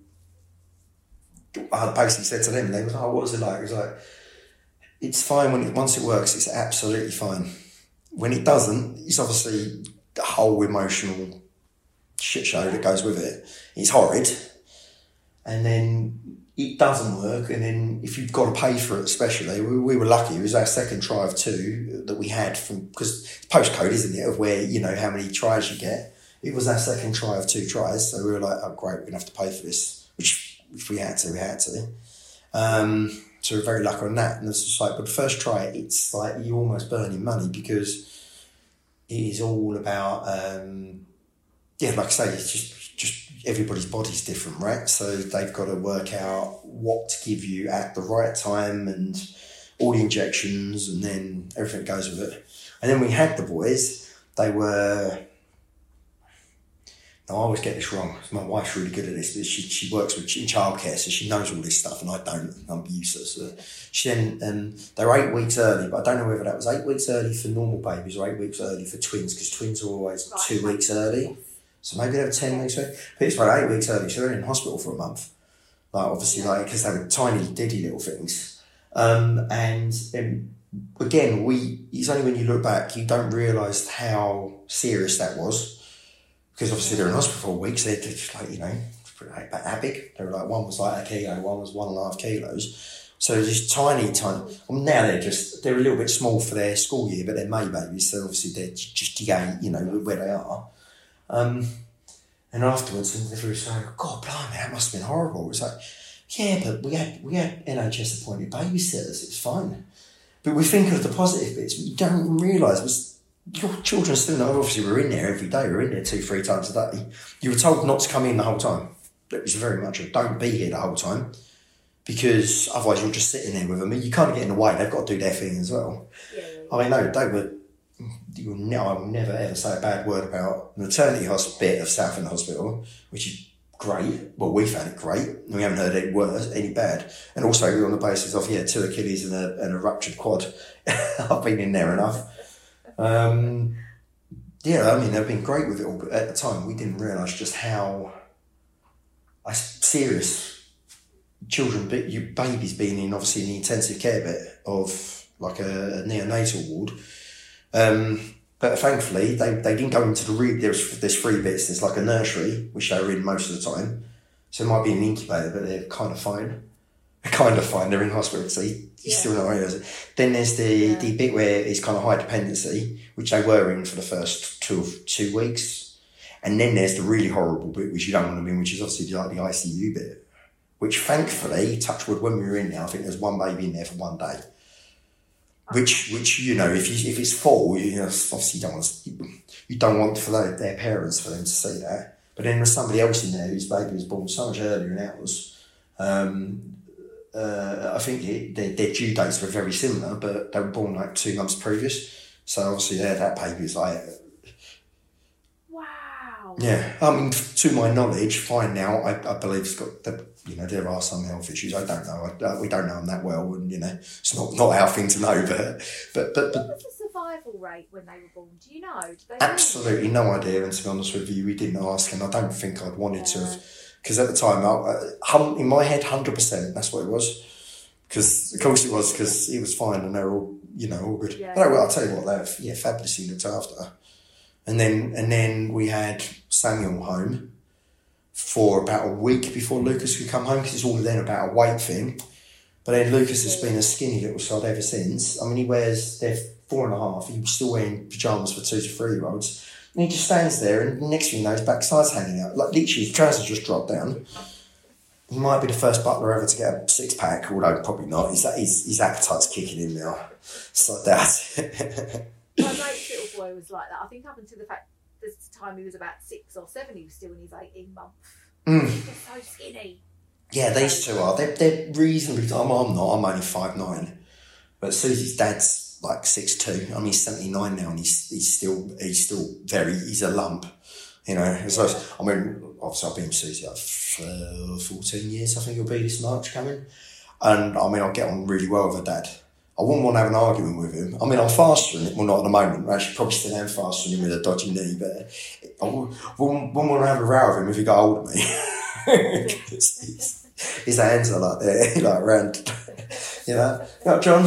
I basically said to them, they were like, oh, what was it like? It was like, it's fine when it, once it works, it's absolutely fine. When it doesn't, it's obviously the whole emotional shit show that goes with it. It's horrid. and then it doesn't work, and then if you've got to pay for it, especially, we, we were lucky. It was our second try of two that we had from, because postcode, isn't it, of where, you know, how many tries you get. It was our second try of two tries, so we were like, oh great, we're gonna have to pay for this, which if we had to, we had to. Um, so we're very lucky on that. And it's just like, but the first try, it's like you're almost burning money, because it is all about, um, yeah, like I say, it's just, just everybody's body's different, right? So they've got to work out what to give you at the right time and all the injections, and then everything goes with it. And then we had the boys, they were, now I always get this wrong, my wife's really good at this, but she, she works with in childcare, so she knows all this stuff, and I don't, I'm useless. So she then, um, they were eight weeks early, but I don't know whether that was eight weeks early for normal babies or eight weeks early for twins, because twins are always right. two weeks early. So maybe they were ten weeks early, but it's about eight weeks early, so they're in hospital for a month. Like, obviously, like, because they were tiny, diddy little things. Um, and um, again, we, it's only when you look back, you don't realise how serious that was. Because obviously they're in hospital for weeks, they're just like, you know, like that big. They were like, one was like a kilo, one was one and a half kilos. So they're just tiny, tiny. Well, now they're just, they're a little bit small for their school year, but they're May babies, so obviously they're just, you know, where they are. Um, and afterwards, and they were saying, God, blimey, that must have been horrible. It's like, yeah, but we had, we had N H S appointed babysitters, it's fine. But we think of the positive bits, but you don't realise was, your children still know, obviously we're in there every day, we're in there two, three times a day. You were told not to come in the whole time. It was very much a don't be here the whole time, because otherwise you're just sitting there with them. You can't get in the way, they've got to do their thing as well. Yeah. I mean, no, they were, you know, I will never ever say a bad word about the maternity hospital of Southend Hospital, which is great. Well, we found it great. We haven't heard any worse, any bad. And also we're on the basis of, yeah, two Achilles and a, and a ruptured quad. I've been in there enough. Um, yeah, I mean, they've been great with it all, but at the time we didn't realise just how uh, serious children, you babies being in, obviously, in the intensive care bit of like a, a neonatal ward. Um, but thankfully, they, they didn't go into the re- there's there's three bits. There's like a nursery, which they were in most of the time, so it might be an incubator, but they're kind of fine. They're kind of fine. They're in hospital, so you, you yeah. still don't realise it. Then there's the yeah. the bit where it's kind of high dependency, which they were in for the first two two weeks, and then there's the really horrible bit, which you don't want to be in, which is obviously like the I C U bit, which thankfully, touch wood, when we were in there, I think there's one baby in there for one day. Which, which you know, if you if it's full, you know, obviously you don't want to, you don't want for their, their parents for them to see that. But then there's somebody else in there whose baby was born so much earlier than ours. Um, uh, I think it, their, their due dates were very similar, but they were born like two months previous. So obviously, yeah, that baby was like, wow. Yeah, I mean, to my knowledge, fine now. I, I believe it's got the. You know, there are some health issues. I don't know. I, uh, we don't know them that well, and you know, it's not, not our thing to know. But, but, but, but what was the survival rate when they were born? Do you know? Did they absolutely know? No idea. And to be honest with you, we didn't ask, and I don't think I'd wanted yeah. to have, because at the time, I, uh, in my head, hundred percent. That's what it was. Because of course it was, because it was fine, and they were all, you know, all good. Yeah. But I'll tell you what, they were, yeah, fabulously looked after. And then, and then we had Samuel home for about a week before Lucas could come home, because it's all then about a weight thing. But then Lucas has been a skinny little sod ever since. I mean, he wears, they're four and a half, he's still wearing pyjamas for two to three year olds. And he just stands there, and next thing you know, his backside's hanging out. Like, literally, his trousers just dropped down. He might be the first butler ever to get a six pack, although probably not. His, his, his appetite's kicking in now. It's like that. My mate's little boy was like that. I think up until the fact this time he was about six or seven, he was still in his eighteen month. Mm. He was so skinny. Yeah, these two are. They're, they're reasonably... I'm, I'm not. I'm only five nine. But Susie's dad's like six two. I mean, he's seventy-nine now, and he's he's still he's still very... He's a lump, you know. Yeah. So, I mean, obviously I've been with Susie like for fourteen years, I think it'll be this March coming. And, I mean, I get on really well with her dad. I wouldn't want to have an argument with him. I mean, I'm faster than him. Well, not at the moment. I actually probably still am faster than him with a dodgy knee, but I wouldn't, wouldn't want to have a row with him if he got hold of me. his, his hands are like there, like round, you know, yeah, John.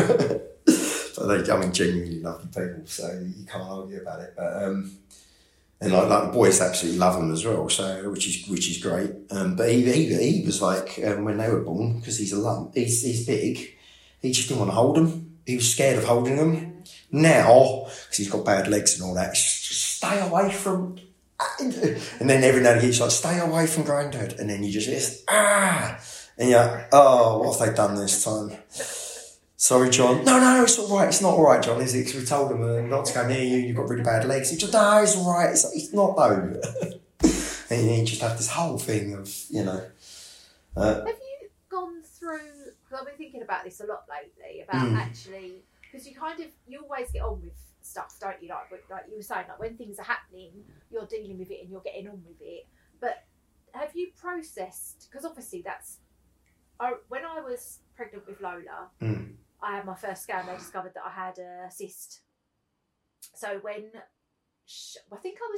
But they, I mean, genuinely lovely people, so you can't argue about it. But um, And like, like the boys absolutely love him as well, so which is which is great. Um, but he, he he was like um, when they were born, because he's a lump, he's he's big. He just didn't want to hold them. He was scared of holding them. Now, because he's got bad legs and all that, just stay away from. And then every now and again, he's like, stay away from Grandad. And then you just hear, ah, and you're like, oh, what have they done this time? Sorry, John. No, no, it's all right. It's not all right, John, is it? Because we told him uh, not to go near you. You've got really bad legs. He just, no, it's all right. It's, it's not, though. And you just have this whole thing of, you know. Uh, have you gone through, because I've been thinking about this a lot lately, about mm. actually, because you kind of, you always get on with stuff, don't you? Like, like you were saying, like when things are happening, you're dealing with it and you're getting on with it. But have you processed, because obviously that's, I, when I was pregnant with Lola, mm. I had my first scan, they discovered that I had a cyst. So when, she, I think I was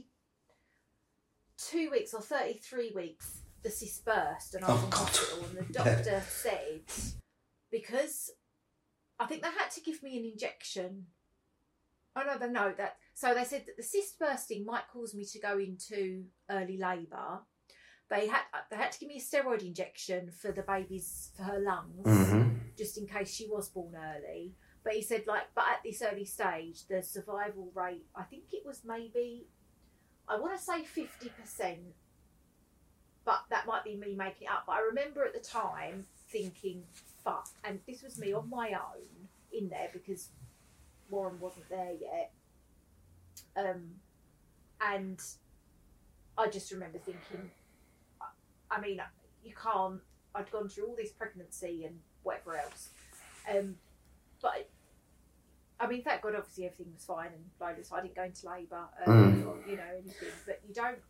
thirty-two weeks or thirty-three weeks, the cyst burst and I was oh, in God. hospital, and the doctor yeah. said, because I think they had to give me an injection. Oh no, they no that. So they said that the cyst bursting might cause me to go into early labour. They had they had to give me a steroid injection for the baby's for her lungs, mm-hmm. just in case she was born early. But he said, like, but at this early stage, the survival rate, I think it was maybe, I want to say fifty percent, but that might be me making it up. But I remember at the time thinking, fuck, and this was me on my own in there because Warren wasn't there yet. Um, and I just remember thinking, I mean, you can't, I'd gone through all this pregnancy and whatever else. Um, but, I mean, thank God, obviously everything was fine and Lola, so I didn't go into labour, um, mm. or, you know, anything. But you don't,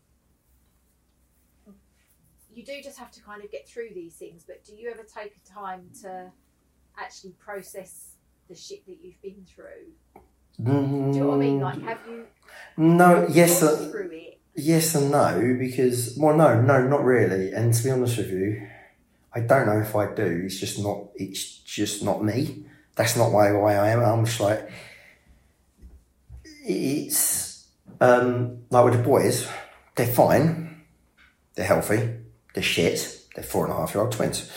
you do just have to kind of get through these things. But do you ever take time to actually process the shit that you've been through? Mm. Do you know what I mean? Like, have you no, yes, gone uh, through it? Yes and no, because, well, no, no, not really. And to be honest with you, I don't know if I do. It's just not, it's just not me. That's not why, why I am. I'm just like, it's, um, like with the boys, they're fine. They're healthy. They're shit. They're four and a half year old twins.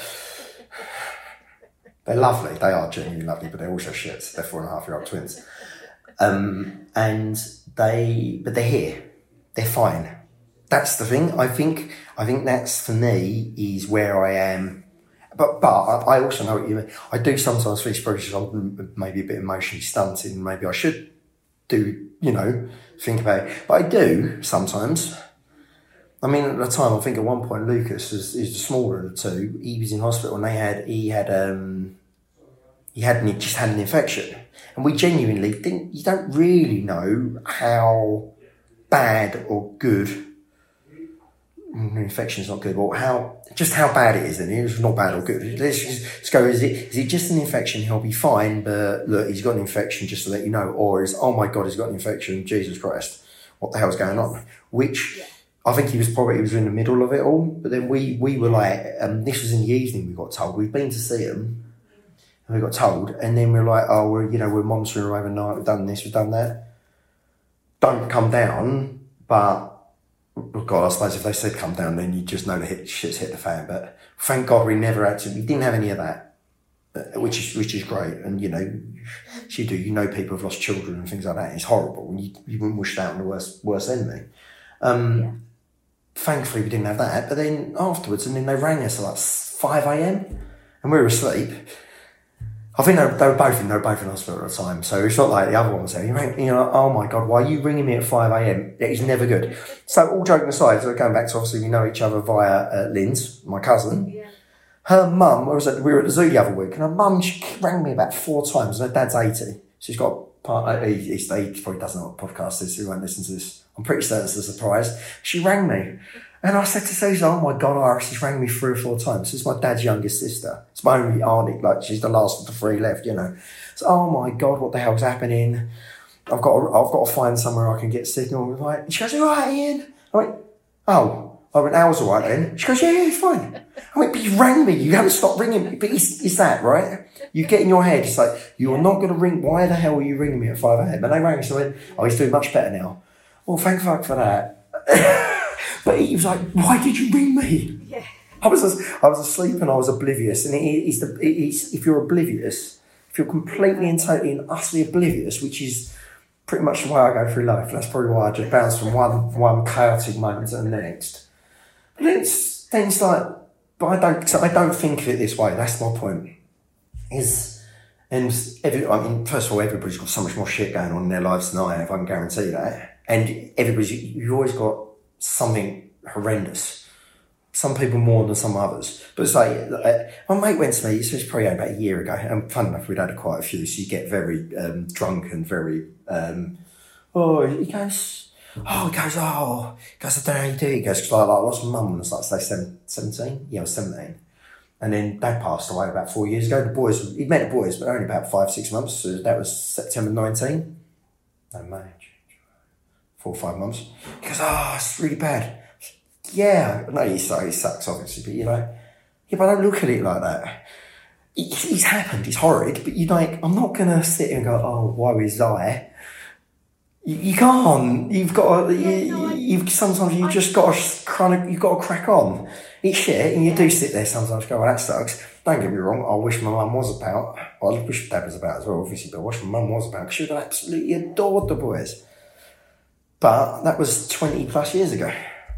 They're lovely. They are genuinely lovely, but they're also shit. They're four and a half year old twins. Um, and they, but they're here. They're fine. That's the thing. I think. I think that's for me is where I am. But but I also know what you mean. I do sometimes feel spiritual. I'm maybe a bit emotionally stunted, and maybe I should do. You know, think about it. But I do sometimes. I mean, at the time, I think at one point Lucas is, is the smaller of the two. He was in hospital, and they had he had um he had an, just had an infection, and we genuinely didn't. You don't really know how bad or good. Infection is not good, but how just how bad it is, and it was not bad or good. Let's just let's go. Is it is it just an infection? He'll be fine, but look, he's got an infection. Just to let you know, or is oh my god, he's got an infection. Jesus Christ, what the hell's going on? Which yeah. I think he was probably he was in the middle of it all. But then we we were like, um, this was in the evening. We got told we've been to see him, and we got told, and then we're like, oh, we're you know we're monitoring him overnight. We've done this, we've done that. Don't come down, but. Oh God, I suppose if they said come down, then you just know the hit, shit's hit the fan. But thank God we never had to. We didn't have any of that, which is which is great. And you know, you do. You know, people have lost children and things like that. It's horrible, and you you wouldn't wish that on the worst worst enemy. Um, yeah. Thankfully, we didn't have that. But then afterwards, and then they rang us at like five a m and we were asleep. I think they were, they were both in, they were both in hospital at the time. So it's not like the other one was there. You rang, you know, oh my God, why are you ringing me at five a m? It is never good. So all joking aside, so going back to obviously we know each other via uh, Lynn's, my cousin. Yeah. Her mum, I was at, we were at the zoo the other week, and her mum, she rang me about four times, and her dad's eighty. She's got part, uh, he, he, he probably doesn't know what podcast is, so he won't listen to this. I'm pretty certain it's a surprise. She rang me. And I said to Susan, oh my God, Iris, she's rang me three or four times. This is my dad's youngest sister. It's my only auntie, like she's the last of the three left, you know. So, oh my God, what the hell's happening? I've got to, I've got to find somewhere I can get signal. Like, and she goes, all right, Ian. I went, oh. I went, Al's all right then. She goes, yeah, yeah, it's fine. I went, but you rang me. You haven't stopped ringing me. But it's, it's that, right? You get in your head, it's like, you're not going to ring. Why the hell are you ringing me at five a m? And they rang me, so I went, oh, he's doing much better now. well, thank fuck for that. But he was like, why did you ring me? Yeah. I was I was asleep and I was oblivious. And it, it's the, it's, if you're oblivious, if you're completely and totally and utterly oblivious, which is pretty much the way I go through life, that's probably why I just bounce from one one chaotic moment to the next. But then it's, then it's like, but I don't, so I don't think of it this way. That's my point. Is, and every, I mean, first of all, everybody's got so much more shit going on in their lives than I have, I can guarantee that. And everybody's, you've always got something horrendous. Some people more than some others. But it's like, my mate went to me, this was probably about a year ago, and fun enough, we'd had quite a few, so you get very um, drunk and very, um, oh, he goes, oh, he goes, oh, he goes, I don't know how you do it. He goes, because I, like, I lost my mum when I was like, say, seventeen? Yeah, I was seventeen. And then Dad passed away about four years ago. The boys, he'd met the boys, but only about five, six months, so that was September nineteenth. No, May, four or five months. He goes, oh, it's really bad. Yeah, no, he sucks, obviously, but you're like, yeah, but I don't look at it like that. It, it's happened, it's horrid, but you're like, I'm not going to sit here and go, oh, woe is I. You, you can't. You've got to, you, you've, sometimes you've just got to, kind of, you've got to crack on. It's shit, and you do sit there sometimes and go, well, that sucks. Don't get me wrong, I wish my mum was about. Well, I wish Dad was about as well, obviously, but I wish my mum was about, because she would have absolutely adored the boys. But that was twenty plus years ago.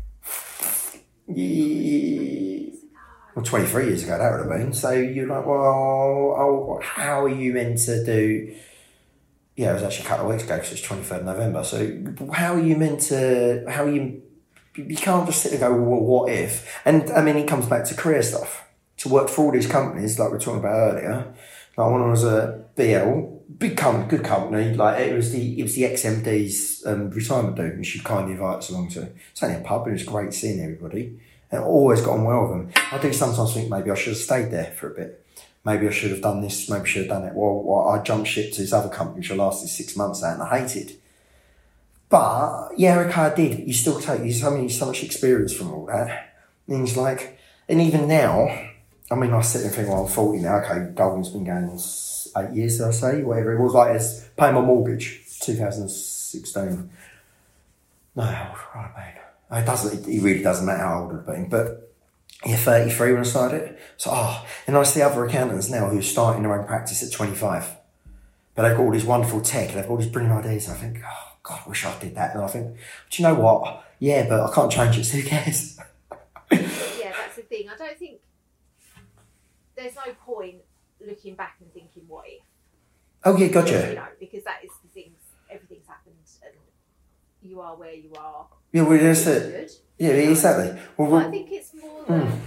Yeah. Well, twenty-three years ago, that would have been. So you're like, well, oh, how are you meant to do... Yeah, it was actually a couple of weeks ago, because it's twenty-third of November. So how are you meant to... How are you... You can't just sit and go, well, what if? And, I mean, it comes back to career stuff. To work for all these companies, like we were talking about earlier. Like, when I was at B L, big company, good company, like, it was the it was the ex-M D's um, retirement do, and she'd kindly invite us along to. It's only a pub, and it was great seeing everybody. And I always got on well with them. I do sometimes think maybe I should have stayed there for a bit. Maybe I should have done this, maybe I should have done that. Well, well I jumped ship to this other company, which I lasted six months at, and I hated. But, yeah, okay, I did. You still take, you so, many, so much experience from all that. And it's like, and even now, I mean, I sit there and think, well, I'm forty now, okay, Golden's been going on eight years, did I say, whatever it was, like, as paying my mortgage, two thousand sixteen. No, how old would I have been? It doesn't, it really doesn't matter how old I've been, but yeah, thirty-three when I started it. So, oh, and I see other accountants now who are starting their own practice at twenty-five. But they've got all this wonderful tech, and they've got all these brilliant ideas, and I think, oh, God, I wish I did that. And I think, do you know what? Yeah, but I can't change it, so who cares? Yeah, that's the thing. I don't think there's no point looking back and thinking, what if? Oh, yeah, gotcha. You know, because that is the things, everything's happened, and you are where you are. Yeah, well, that's it. Good, yeah, you know? Exactly. Well, well, I think it's more mm. that,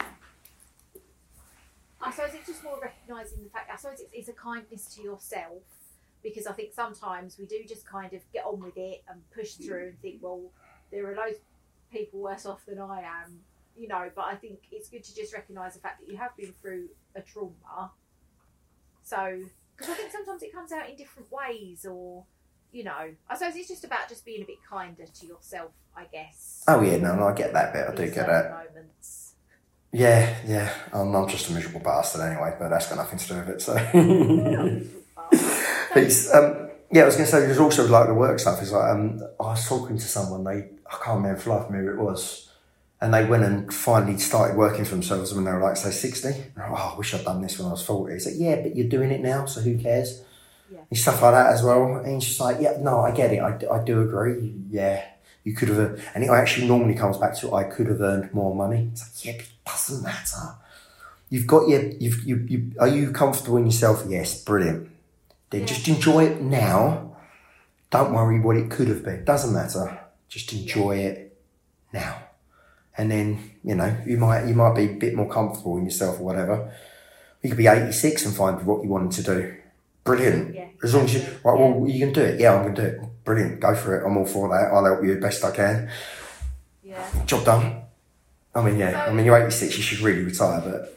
I suppose it's just more recognising the fact, I suppose it's, it's a kindness to yourself, because I think sometimes we do just kind of get on with it and push through and think, well, there are loads of people worse off than I am, you know, but I think it's good to just recognise the fact that you have been through a trauma. So, because I think sometimes it comes out in different ways, or, you know, I suppose it's just about just being a bit kinder to yourself, I guess. Oh, yeah, no, no I get that bit, I do get that. Moments. Yeah, yeah, I'm, I'm just a miserable bastard anyway, but that's got nothing to do with it, so... It's, um, yeah, I was going to say, there's also like the work stuff. Is like um, I was talking to someone, they I can't remember for life of me who it was, and they went and finally started working for themselves when they were like, say, sixty. Oh, I wish I'd done this when I was forty. It's like, yeah, but you're doing it now, so who cares? Yeah. And stuff like that as well. And she's like, yeah, no, I get it. I, I do agree. Yeah, you could have, and it actually normally comes back to I could have earned more money. It's like, yeah, but it doesn't matter. You've got your, you've, you, you, are you comfortable in yourself? Yes, brilliant. Then yeah. Just enjoy it now. Don't worry what it could have been. Doesn't matter. Just enjoy it now. And then, you know, you might you might be a bit more comfortable in yourself or whatever. You could be eighty-six and find what you wanted to do. Brilliant. Yeah. As long as you, right, well, you can do it. Yeah, I'm going to do it. Brilliant. Go for it. I'm all for that. I'll help you the best I can. Yeah. Job done. I mean, yeah. So, I mean, you're eighty-six. You should really retire, but...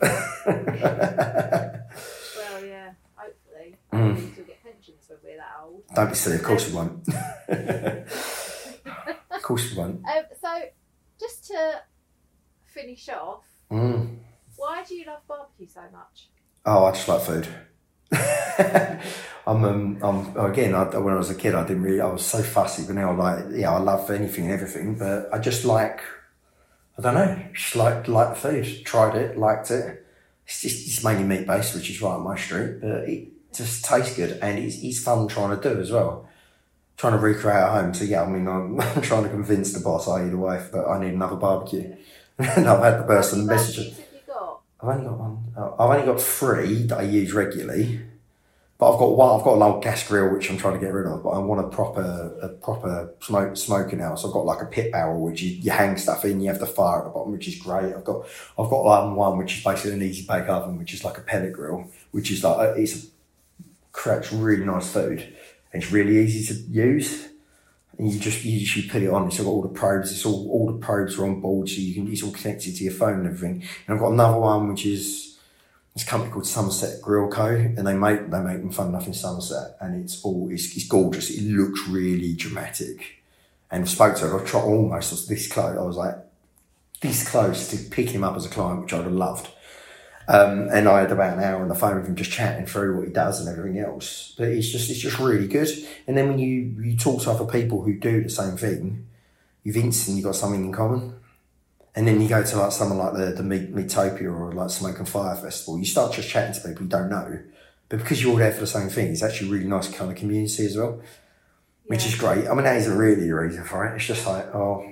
Well, yeah. Hopefully. Mm. We still get pensions when we're that old. Don't be silly. Of course we won't. Of course we won't. Um, so, just to finish off, mm. why do you love barbecue so much? Oh, I just like food. I'm, um, I'm again. I, when I was a kid, I didn't really. I was so fussy, but now, like, yeah, I love anything and everything. But I just like, I don't know, just like like the food. Tried it, liked it. It's just it's mainly meat based, which is right up my street. But it just tastes good, and it's it's fun trying to do as well. Trying to recreate at home. So yeah, I mean, I'm, I'm trying to convince the boss, I eat the wife, that I need another barbecue. And I've had the person message. I've only got one. I've only got three that I use regularly. But I've got one. I've got an old gas grill which I'm trying to get rid of. But I want a proper, a proper smoke smoker now. So I've got like a pit barrel which you, you hang stuff in. You have the fire at the bottom, which is great. I've got, I've got one, one which is basically an easy bake oven, which is like a pellet grill, which is like it's creates really nice food and it's really easy to use. And you just you usually put it on. It's got all the probes. It's all all the probes are on board, so you can. It's all connected to your phone and everything. And I've got another one which is. It's a company called Somerset Grill Co. And they make they make them fun enough in Somerset, and it's all it's, it's gorgeous. It looks really dramatic. And I spoke to her. I tried almost I was this close. I was like this close to picking him up as a client, which I'd have loved. Um, and I had about an hour on the phone with him, just chatting through what he does and everything else. But it's just it's just really good. And then when you you talk to other people who do the same thing, you've instantly got something in common. And then you go to like someone like the, the Meat, Meatopia or like Smoke and Fire Festival, you start just chatting to people you don't know. But because you're all there for the same thing, it's actually a really nice kind of community as well, which yeah. is great. I mean, that isn't really a reason for it. It's just like, oh,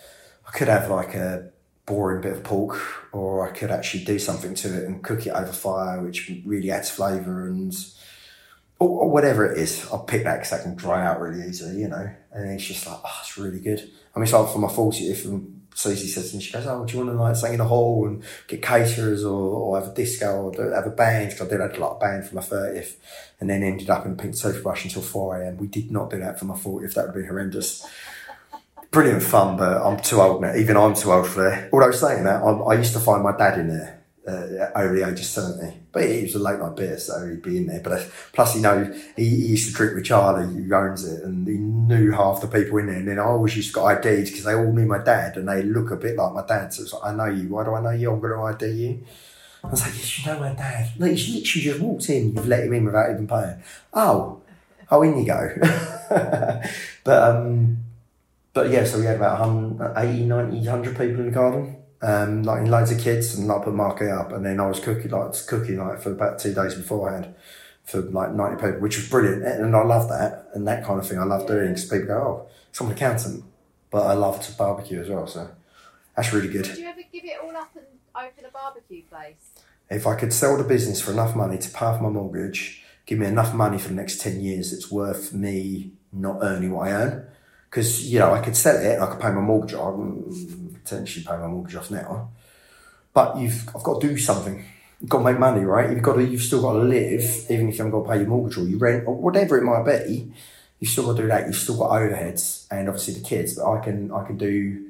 I could have like a boring bit of pork, or I could actually do something to it and cook it over fire, which really adds flavour and or, or whatever it is. I'll pick that because that can dry out really easily, you know. And it's just like, oh, it's really good. I mean, it's like for my fortieth, and Susie says to me, she goes, oh, do you want to like sing in a hall and get caterers or, or have a disco or do, have a band? Because I did have a lot of band for my thirtieth and then ended up in Pink Toothbrush until four a.m. We did not do that for my fortieth. That would be horrendous. Brilliant fun, but I'm too old now. Even I'm too old for that. Although saying that, I, I used to find my dad in there uh, over the age of seventy. But he was a late night beer, so he'd be in there. But uh, plus, you know, he, he used to drink with Charlie, who owns it, and he knew half the people in there. And then I always used to get I Ds because they all knew my dad, and they look a bit like my dad. So it's like, I know you. Why do I know you? I'm going to I D you. I was like, yes, you know my dad. Like, you literally just walked in. You've let him in without even paying. Oh, oh, in you go. but um, but yeah, so we had about eighty, ninety, one hundred people in the garden. Um, like in loads of kids, and like put market up, and then I was cooking like cooking like for about two days beforehand for like ninety people, which was brilliant, and I love that and that kind of thing. I love doing because people go, oh, I'm an accountant, but I love to barbecue as well, so that's really good. Would you ever give it all up and open a barbecue place? If I could sell the business for enough money to pay off my mortgage, give me enough money for the next ten years, it's worth me not earning what I earn. Because, you know, I could sell it, I could pay my mortgage off, potentially pay my mortgage off now. But you've I've got to do something. You've got to make money, right? You've got to, you've still got to live, even if you haven't got to pay your mortgage or your rent or whatever it might be. You've still got to do that. You've still got overheads and obviously the kids. But I can I can do.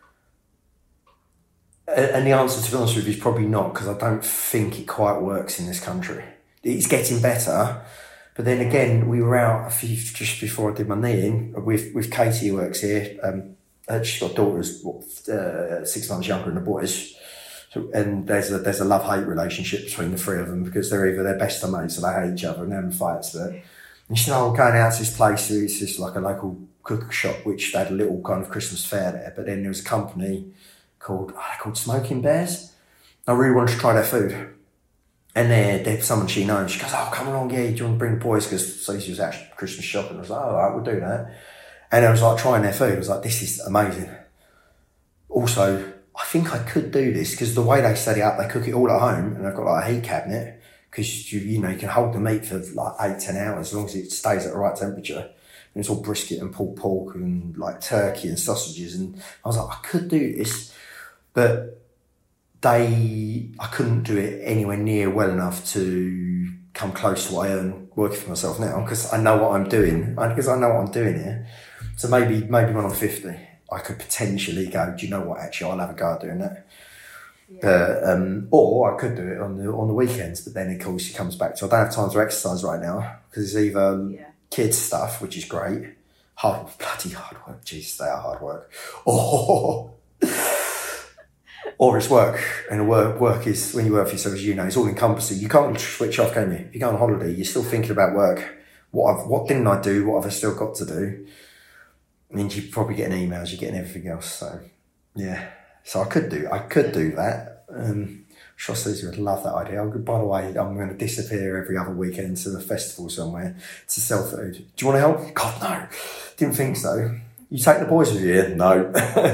And the answer, to be honest with you, is probably not, because I don't think it quite works in this country. It's getting better. But then again, we were out a few, just before I did my knee in with, with Katie, who works here. Um, she's got daughters uh, six months younger than the boys. So, and there's a there's a love-hate relationship between the three of them because they're either their best of mates or they hate each other and they're having fights. But and she said, oh, we're going out to this place. It's just like a local cook shop, which they had a little kind of Christmas fair there. But then there was a company called, oh, they're called Smoking Bears. I really wanted to try their food. And they're, they're someone she knows. She goes, oh, come along, yeah, do you want to bring the boys? Because Stacey was actually Christmas shopping. I was like, oh, all right, we'll do that. And I was like trying their food. I was like, this is amazing. Also, I think I could do this because the way they set it up, they cook it all at home and they've got like a heat cabinet because, you, you know, you can hold the meat for like eight, ten hours as long as it stays at the right temperature. And it's all brisket and pulled pork and like turkey and sausages. And I was like, I could do this, but they, I couldn't do it anywhere near well enough to come close to what I earn working for myself now because I know what I'm doing, because I know what I'm doing here. So maybe, maybe when I'm fifty, I could potentially go, do you know what, actually, I'll have a go at doing that. Yeah. Uh, um, or I could do it on the on the weekends, but then of course it comes back to I don't have time to exercise right now because it's either yeah. kids stuff, which is great, hard bloody hard work. Jesus, they are hard work. Or or it's work, and work work is, when you work for yourself, as you know, it's all encompassing. You can't switch off, can you? If you go on holiday, you're still thinking about work. What I've, what didn't I do? What have I still got to do? I mean, you're probably getting emails, you're getting everything else. So, yeah. So I could do, I could do that. Um, Shosses would love that idea. Oh, by the way, I'm going to disappear every other weekend to the festival somewhere to sell food. Do you want to help? God, no. Didn't think so. You take the boys with you? No.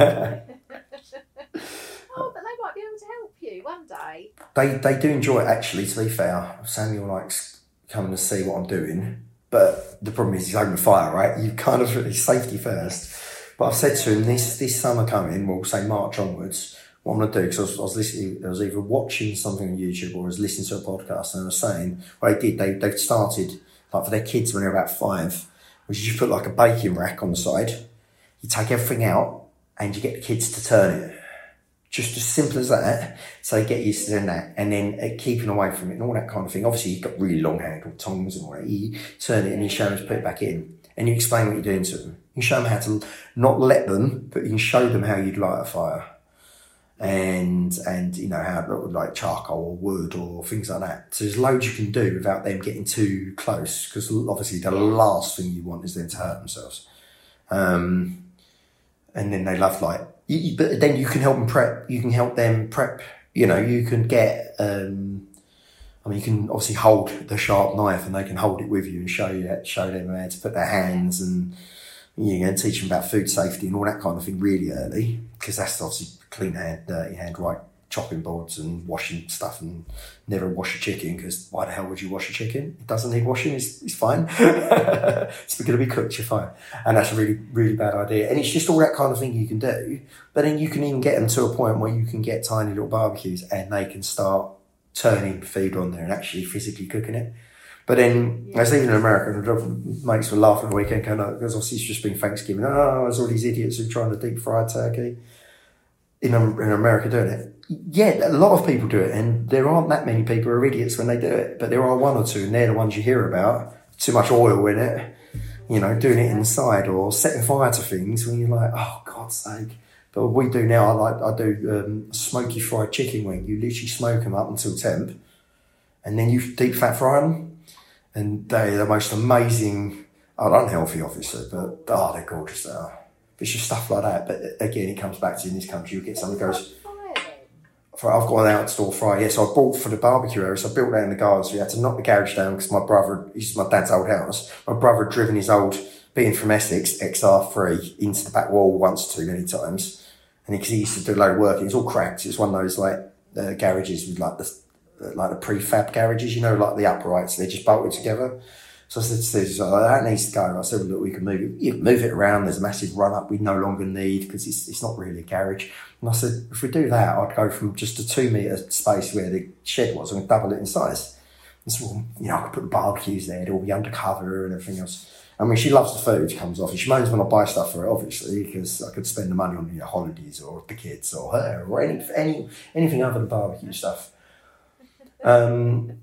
Oh, but they might be able to help you one day. They they do enjoy it, actually, to be fair. Samuel likes coming to see what I'm doing. But the problem is he's open fire, right? You kind of, it's safety first. But I've said to him, this, this summer coming, we'll say March onwards, what I'm going to do, because I was, I was listening, I was either watching something on YouTube or I was listening to a podcast, and I was saying, what they did, they, they've started, like for their kids when they're about five, which is you put like a baking rack on the side, you take everything out, and you get the kids to turn it. Just as simple as that. So they get used to doing that, and then uh, keeping away from it and all that kind of thing. Obviously, you've got really long handled tongs and all that. You turn it and you show them to put it back in, and you explain what you're doing to them. You show them how to not let them, but you can show them how you'd light a fire. And, and you know, how like charcoal or wood or things like that. So there's loads you can do without them getting too close, because obviously the last thing you want is them to hurt themselves. Um, and then they love like, you, but then you can help them prep. You can help them prep. You know, you can get, um, I mean, you can obviously hold the sharp knife and they can hold it with you and show you that, show them how to put their hands, and you know, teach them about food safety and all that kind of thing really early, because that's obviously clean hand, dirty hand, right? Chopping boards and washing stuff, and never wash a chicken, because why the hell would you wash a chicken? It doesn't need washing, it's, it's fine. It's going to be cooked, you're fine. And that's a really, really bad idea. And it's just all that kind of thing you can do. But then you can even get them to a point where you can get tiny little barbecues and they can start turning food on there and actually physically cooking it. But then, yeah. I was even in America, and mates were laughing the weekend, because obviously it's just been Thanksgiving. Oh, there's all these idiots who are trying to deep fry turkey in, in America doing it. Yeah, a lot of people do it, and there aren't that many people who are idiots when they do it, but there are one or two, and they're the ones you hear about. Too much oil in it, you know, doing it inside or setting fire to things when you're like, oh, God's sake. But what we do now, I like I do um, smoky fried chicken wing. You literally smoke them up until temp, and then you deep fat fry them, and they're the most amazing, oh, unhealthy obviously, but oh, they're gorgeous. They are. It's just stuff like that. But again, it comes back to, in this country, you get something that goes, I've got an outdoor fryer. Yes, yeah, so I bought for the barbecue area, so I built that in the garden. So we had to knock the garage down because my brother, this is my dad's old house. My brother had driven his old, being from Essex, X R three into the back wall once too many times. And because he, he used to do a load of work, it was all cracked. It was one of those like uh, garages with like the like the prefab garages, you know, like the uprights. They're just bolted together. So I said to Steve, so that needs to go. I said, well, look, we can move it, you move it around. There's a massive run up we no longer need because it's it's not really a garage. And I said, if we do that, I'd go from just a two metre space where the shed was and double it in size. And so, well, you know, I could put the barbecues there, it'll be undercover and everything else. I mean, she loves the food, comes off. And she moans when I buy stuff for her, obviously, because I could spend the money on, you know, holidays or the kids or her or any, any anything other than barbecue stuff. Um...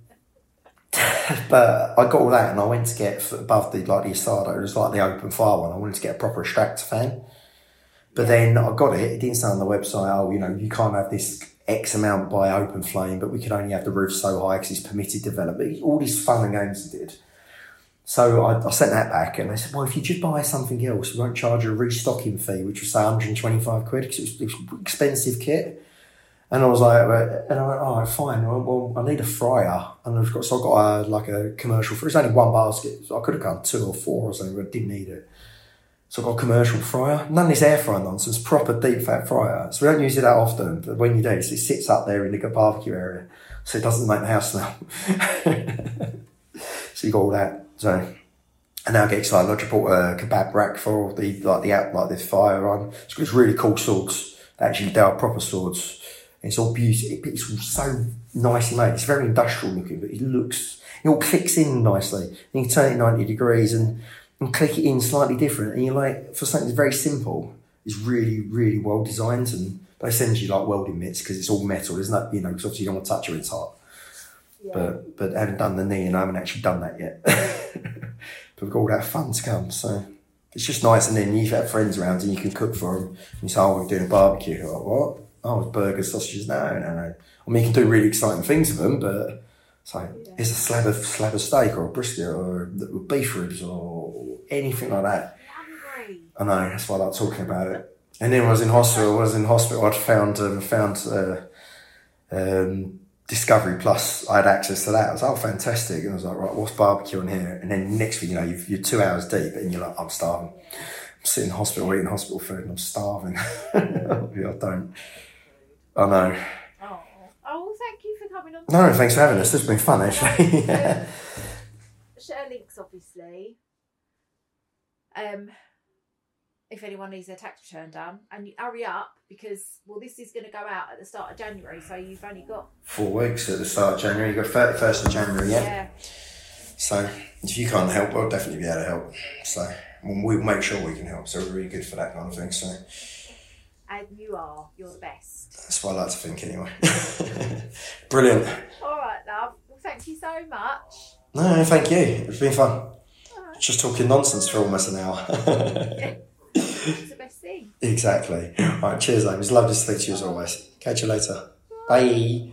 But I got all that and I went to get above the like the Asado, it was like the open fire one. I wanted to get a proper extractor fan. But then I got it, it didn't say on the website, oh, you know, you can't have this X amount by open flame, but we can only have the roof so high because it's permitted development. All these fun and games it did. So I, I sent that back and they said, well, if you just buy something else, we won't charge you a restocking fee, which was say one hundred twenty-five quid because it was, it was an expensive kit. And I was like, and I went, oh, fine. Well, I need a fryer. And I've got, so I got a, like a commercial fryer. It's only one basket. So I could have gone two or four or something, but I didn't need it. So I got a commercial fryer. None of this air fryer nonsense, proper deep fat fryer. So we don't use it that often, but when you do, it sits up there in the barbecue area. So it doesn't make the house smell. So you got all that. So, and now I get excited. I just bought a kebab rack for the, like the out, like this fire on. It's got these really cool swords. Actually, they are proper swords. It's all beautiful. It's so nicely made. It's very industrial looking, but it looks, it all clicks in nicely. You can turn it ninety degrees and, and click it in slightly different. And you're like, for something that's very simple, it's really, really well designed. And they send you like welding mitts because it's all metal. There's no, you know, because obviously you don't want to touch it when it's hot. Yeah. But, but I haven't done the knee and I haven't actually done that yet. But we've got all that fun to come. So it's just nice. And then you've had friends around and you can cook for them. And you say, oh, we're doing a barbecue. You're like, what? oh, burgers, sausages. No, no, no. I mean, you can do really exciting things with them, but it's like, yeah. It's a slab of, slab of steak or a brisket or beef ribs or anything like that. I know, that's why I like talking about it. And then when I was in hospital, I was in hospital, I'd found, um, found uh, um, Discovery Plus. I had access to that. I was like, oh, fantastic. And I was like, right, what's barbecue on here? And then next thing you know, you've, you're two hours deep and you're like, I'm starving. I'm sitting in hospital eating hospital food and I'm starving. I don't. I know. Oh, oh, thank you for coming on. No, thanks for having us. It's been fun, actually. Yeah. Share links, obviously. Um, if anyone needs their tax return done, and you hurry up because, well, this is going to go out at the start of January, so you've only got four weeks at the start of January. You've got thirty-first of January, yeah. Yeah. So if you can't help, I'll definitely be able to help. So we'll make sure we can help. So we're really good for that kind of thing. So. And you are. You're the best. That's what I like to think, anyway. Brilliant. All right, love. Well, thank you so much. No, thank you. It's been fun. Right. Just talking nonsense for almost an hour. Yeah. That's the best thing. Exactly. All right, cheers, Amy. It's lovely to speak to you as always. Catch you later. Bye.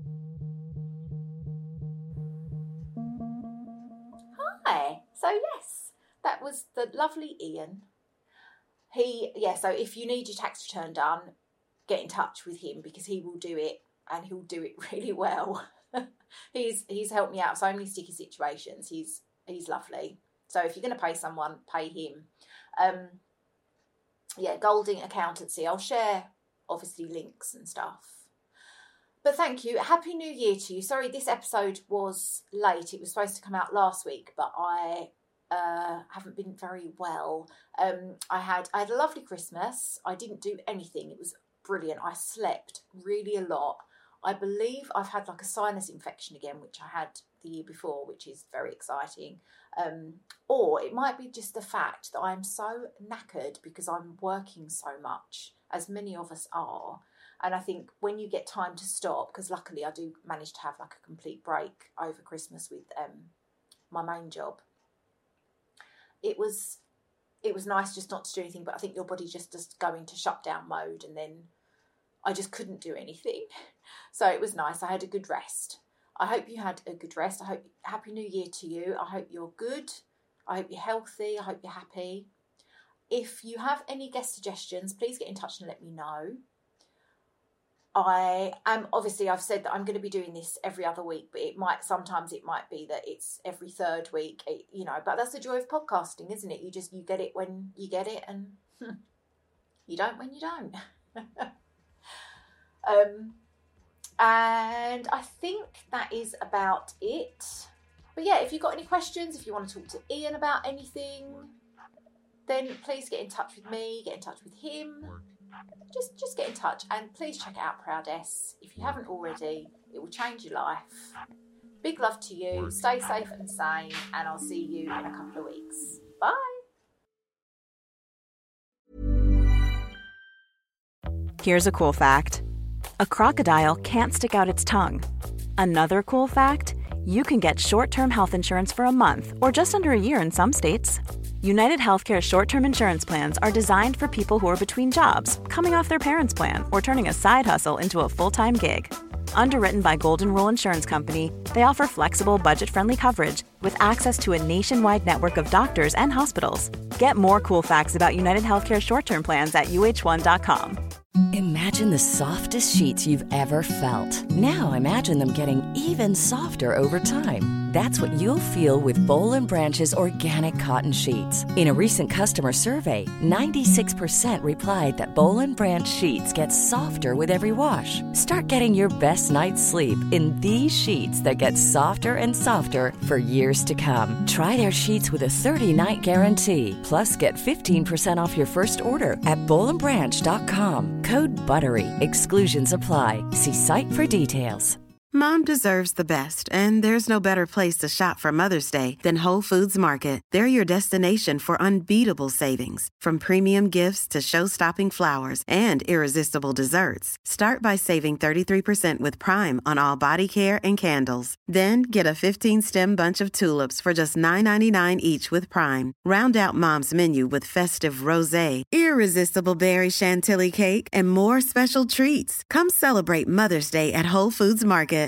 Hi. So, yes, that was the lovely Ian. He, yeah, so if you need your tax return done, get in touch with him because he will do it and he'll do it really well. he's he's helped me out so many sticky situations. He's he's lovely. So if you're going to pay someone, pay him. Um, yeah, Golding Accountancy. I'll share, obviously, links and stuff. But thank you. Happy New Year to you. Sorry, this episode was late. It was supposed to come out last week, but I... Uh, haven't been very well. Um, I had I had a lovely Christmas. I didn't do anything. It was brilliant. I slept really a lot. I believe I've had like a sinus infection again, which I had the year before, which is very exciting. Um, or it might be just the fact that I'm so knackered because I'm working so much, as many of us are. And I think when you get time to stop, because luckily I do manage to have like a complete break over Christmas with um, my main job. It was it was nice just not to do anything, but I think your body just just go into shutdown mode, and then I just couldn't do anything. So it was nice. I had a good rest. I hope you had a good rest. I hope Happy New Year to you. I hope you're good. I hope you're healthy. I hope you're happy. If you have any guest suggestions, please get in touch and let me know. I am obviously I've said that I'm going to be doing this every other week, but it might sometimes it might be that it's every third week, it, you know, but that's the joy of podcasting, isn't it? You just you get it when you get it and you don't when you don't. um and I think that is about it. But yeah, if you've got any questions, if you want to talk to Ian about anything, then please get in touch with me, get in touch with him. Just just get in touch and please check out Proudess. If you haven't already, it will change your life. Big love to you. Stay safe and sane, and I'll see you in a couple of weeks. Bye. Here's a cool fact. A crocodile can't stick out its tongue. Another cool fact, you can get short-term health insurance for a month or just under a year in some states. United Healthcare short-term insurance plans are designed for people who are between jobs, coming off their parents' plan, or turning a side hustle into a full-time gig. Underwritten by Golden Rule Insurance Company, they offer flexible, budget-friendly coverage with access to a nationwide network of doctors and hospitals. Get more cool facts about United Healthcare short-term plans at U H one dot com. Imagine the softest sheets you've ever felt. Now imagine them getting even softer over time. That's what you'll feel with Boll and Branch's organic cotton sheets. In a recent customer survey, ninety-six percent replied that Boll and Branch sheets get softer with every wash. Start getting your best night's sleep in these sheets that get softer and softer for years to come. Try their sheets with a thirty-night guarantee. Plus, get fifteen percent off your first order at boll and branch dot com. Code BUTTERY. Exclusions apply. See site for details. Mom deserves the best, and there's no better place to shop for Mother's Day than Whole Foods Market. They're your destination for unbeatable savings, from premium gifts to show-stopping flowers and irresistible desserts. Start by saving thirty-three percent with Prime on all body care and candles. Then get a fifteen-stem bunch of tulips for just nine ninety-nine each with Prime. Round out Mom's menu with festive rosé, irresistible berry chantilly cake, and more special treats. Come celebrate Mother's Day at Whole Foods Market.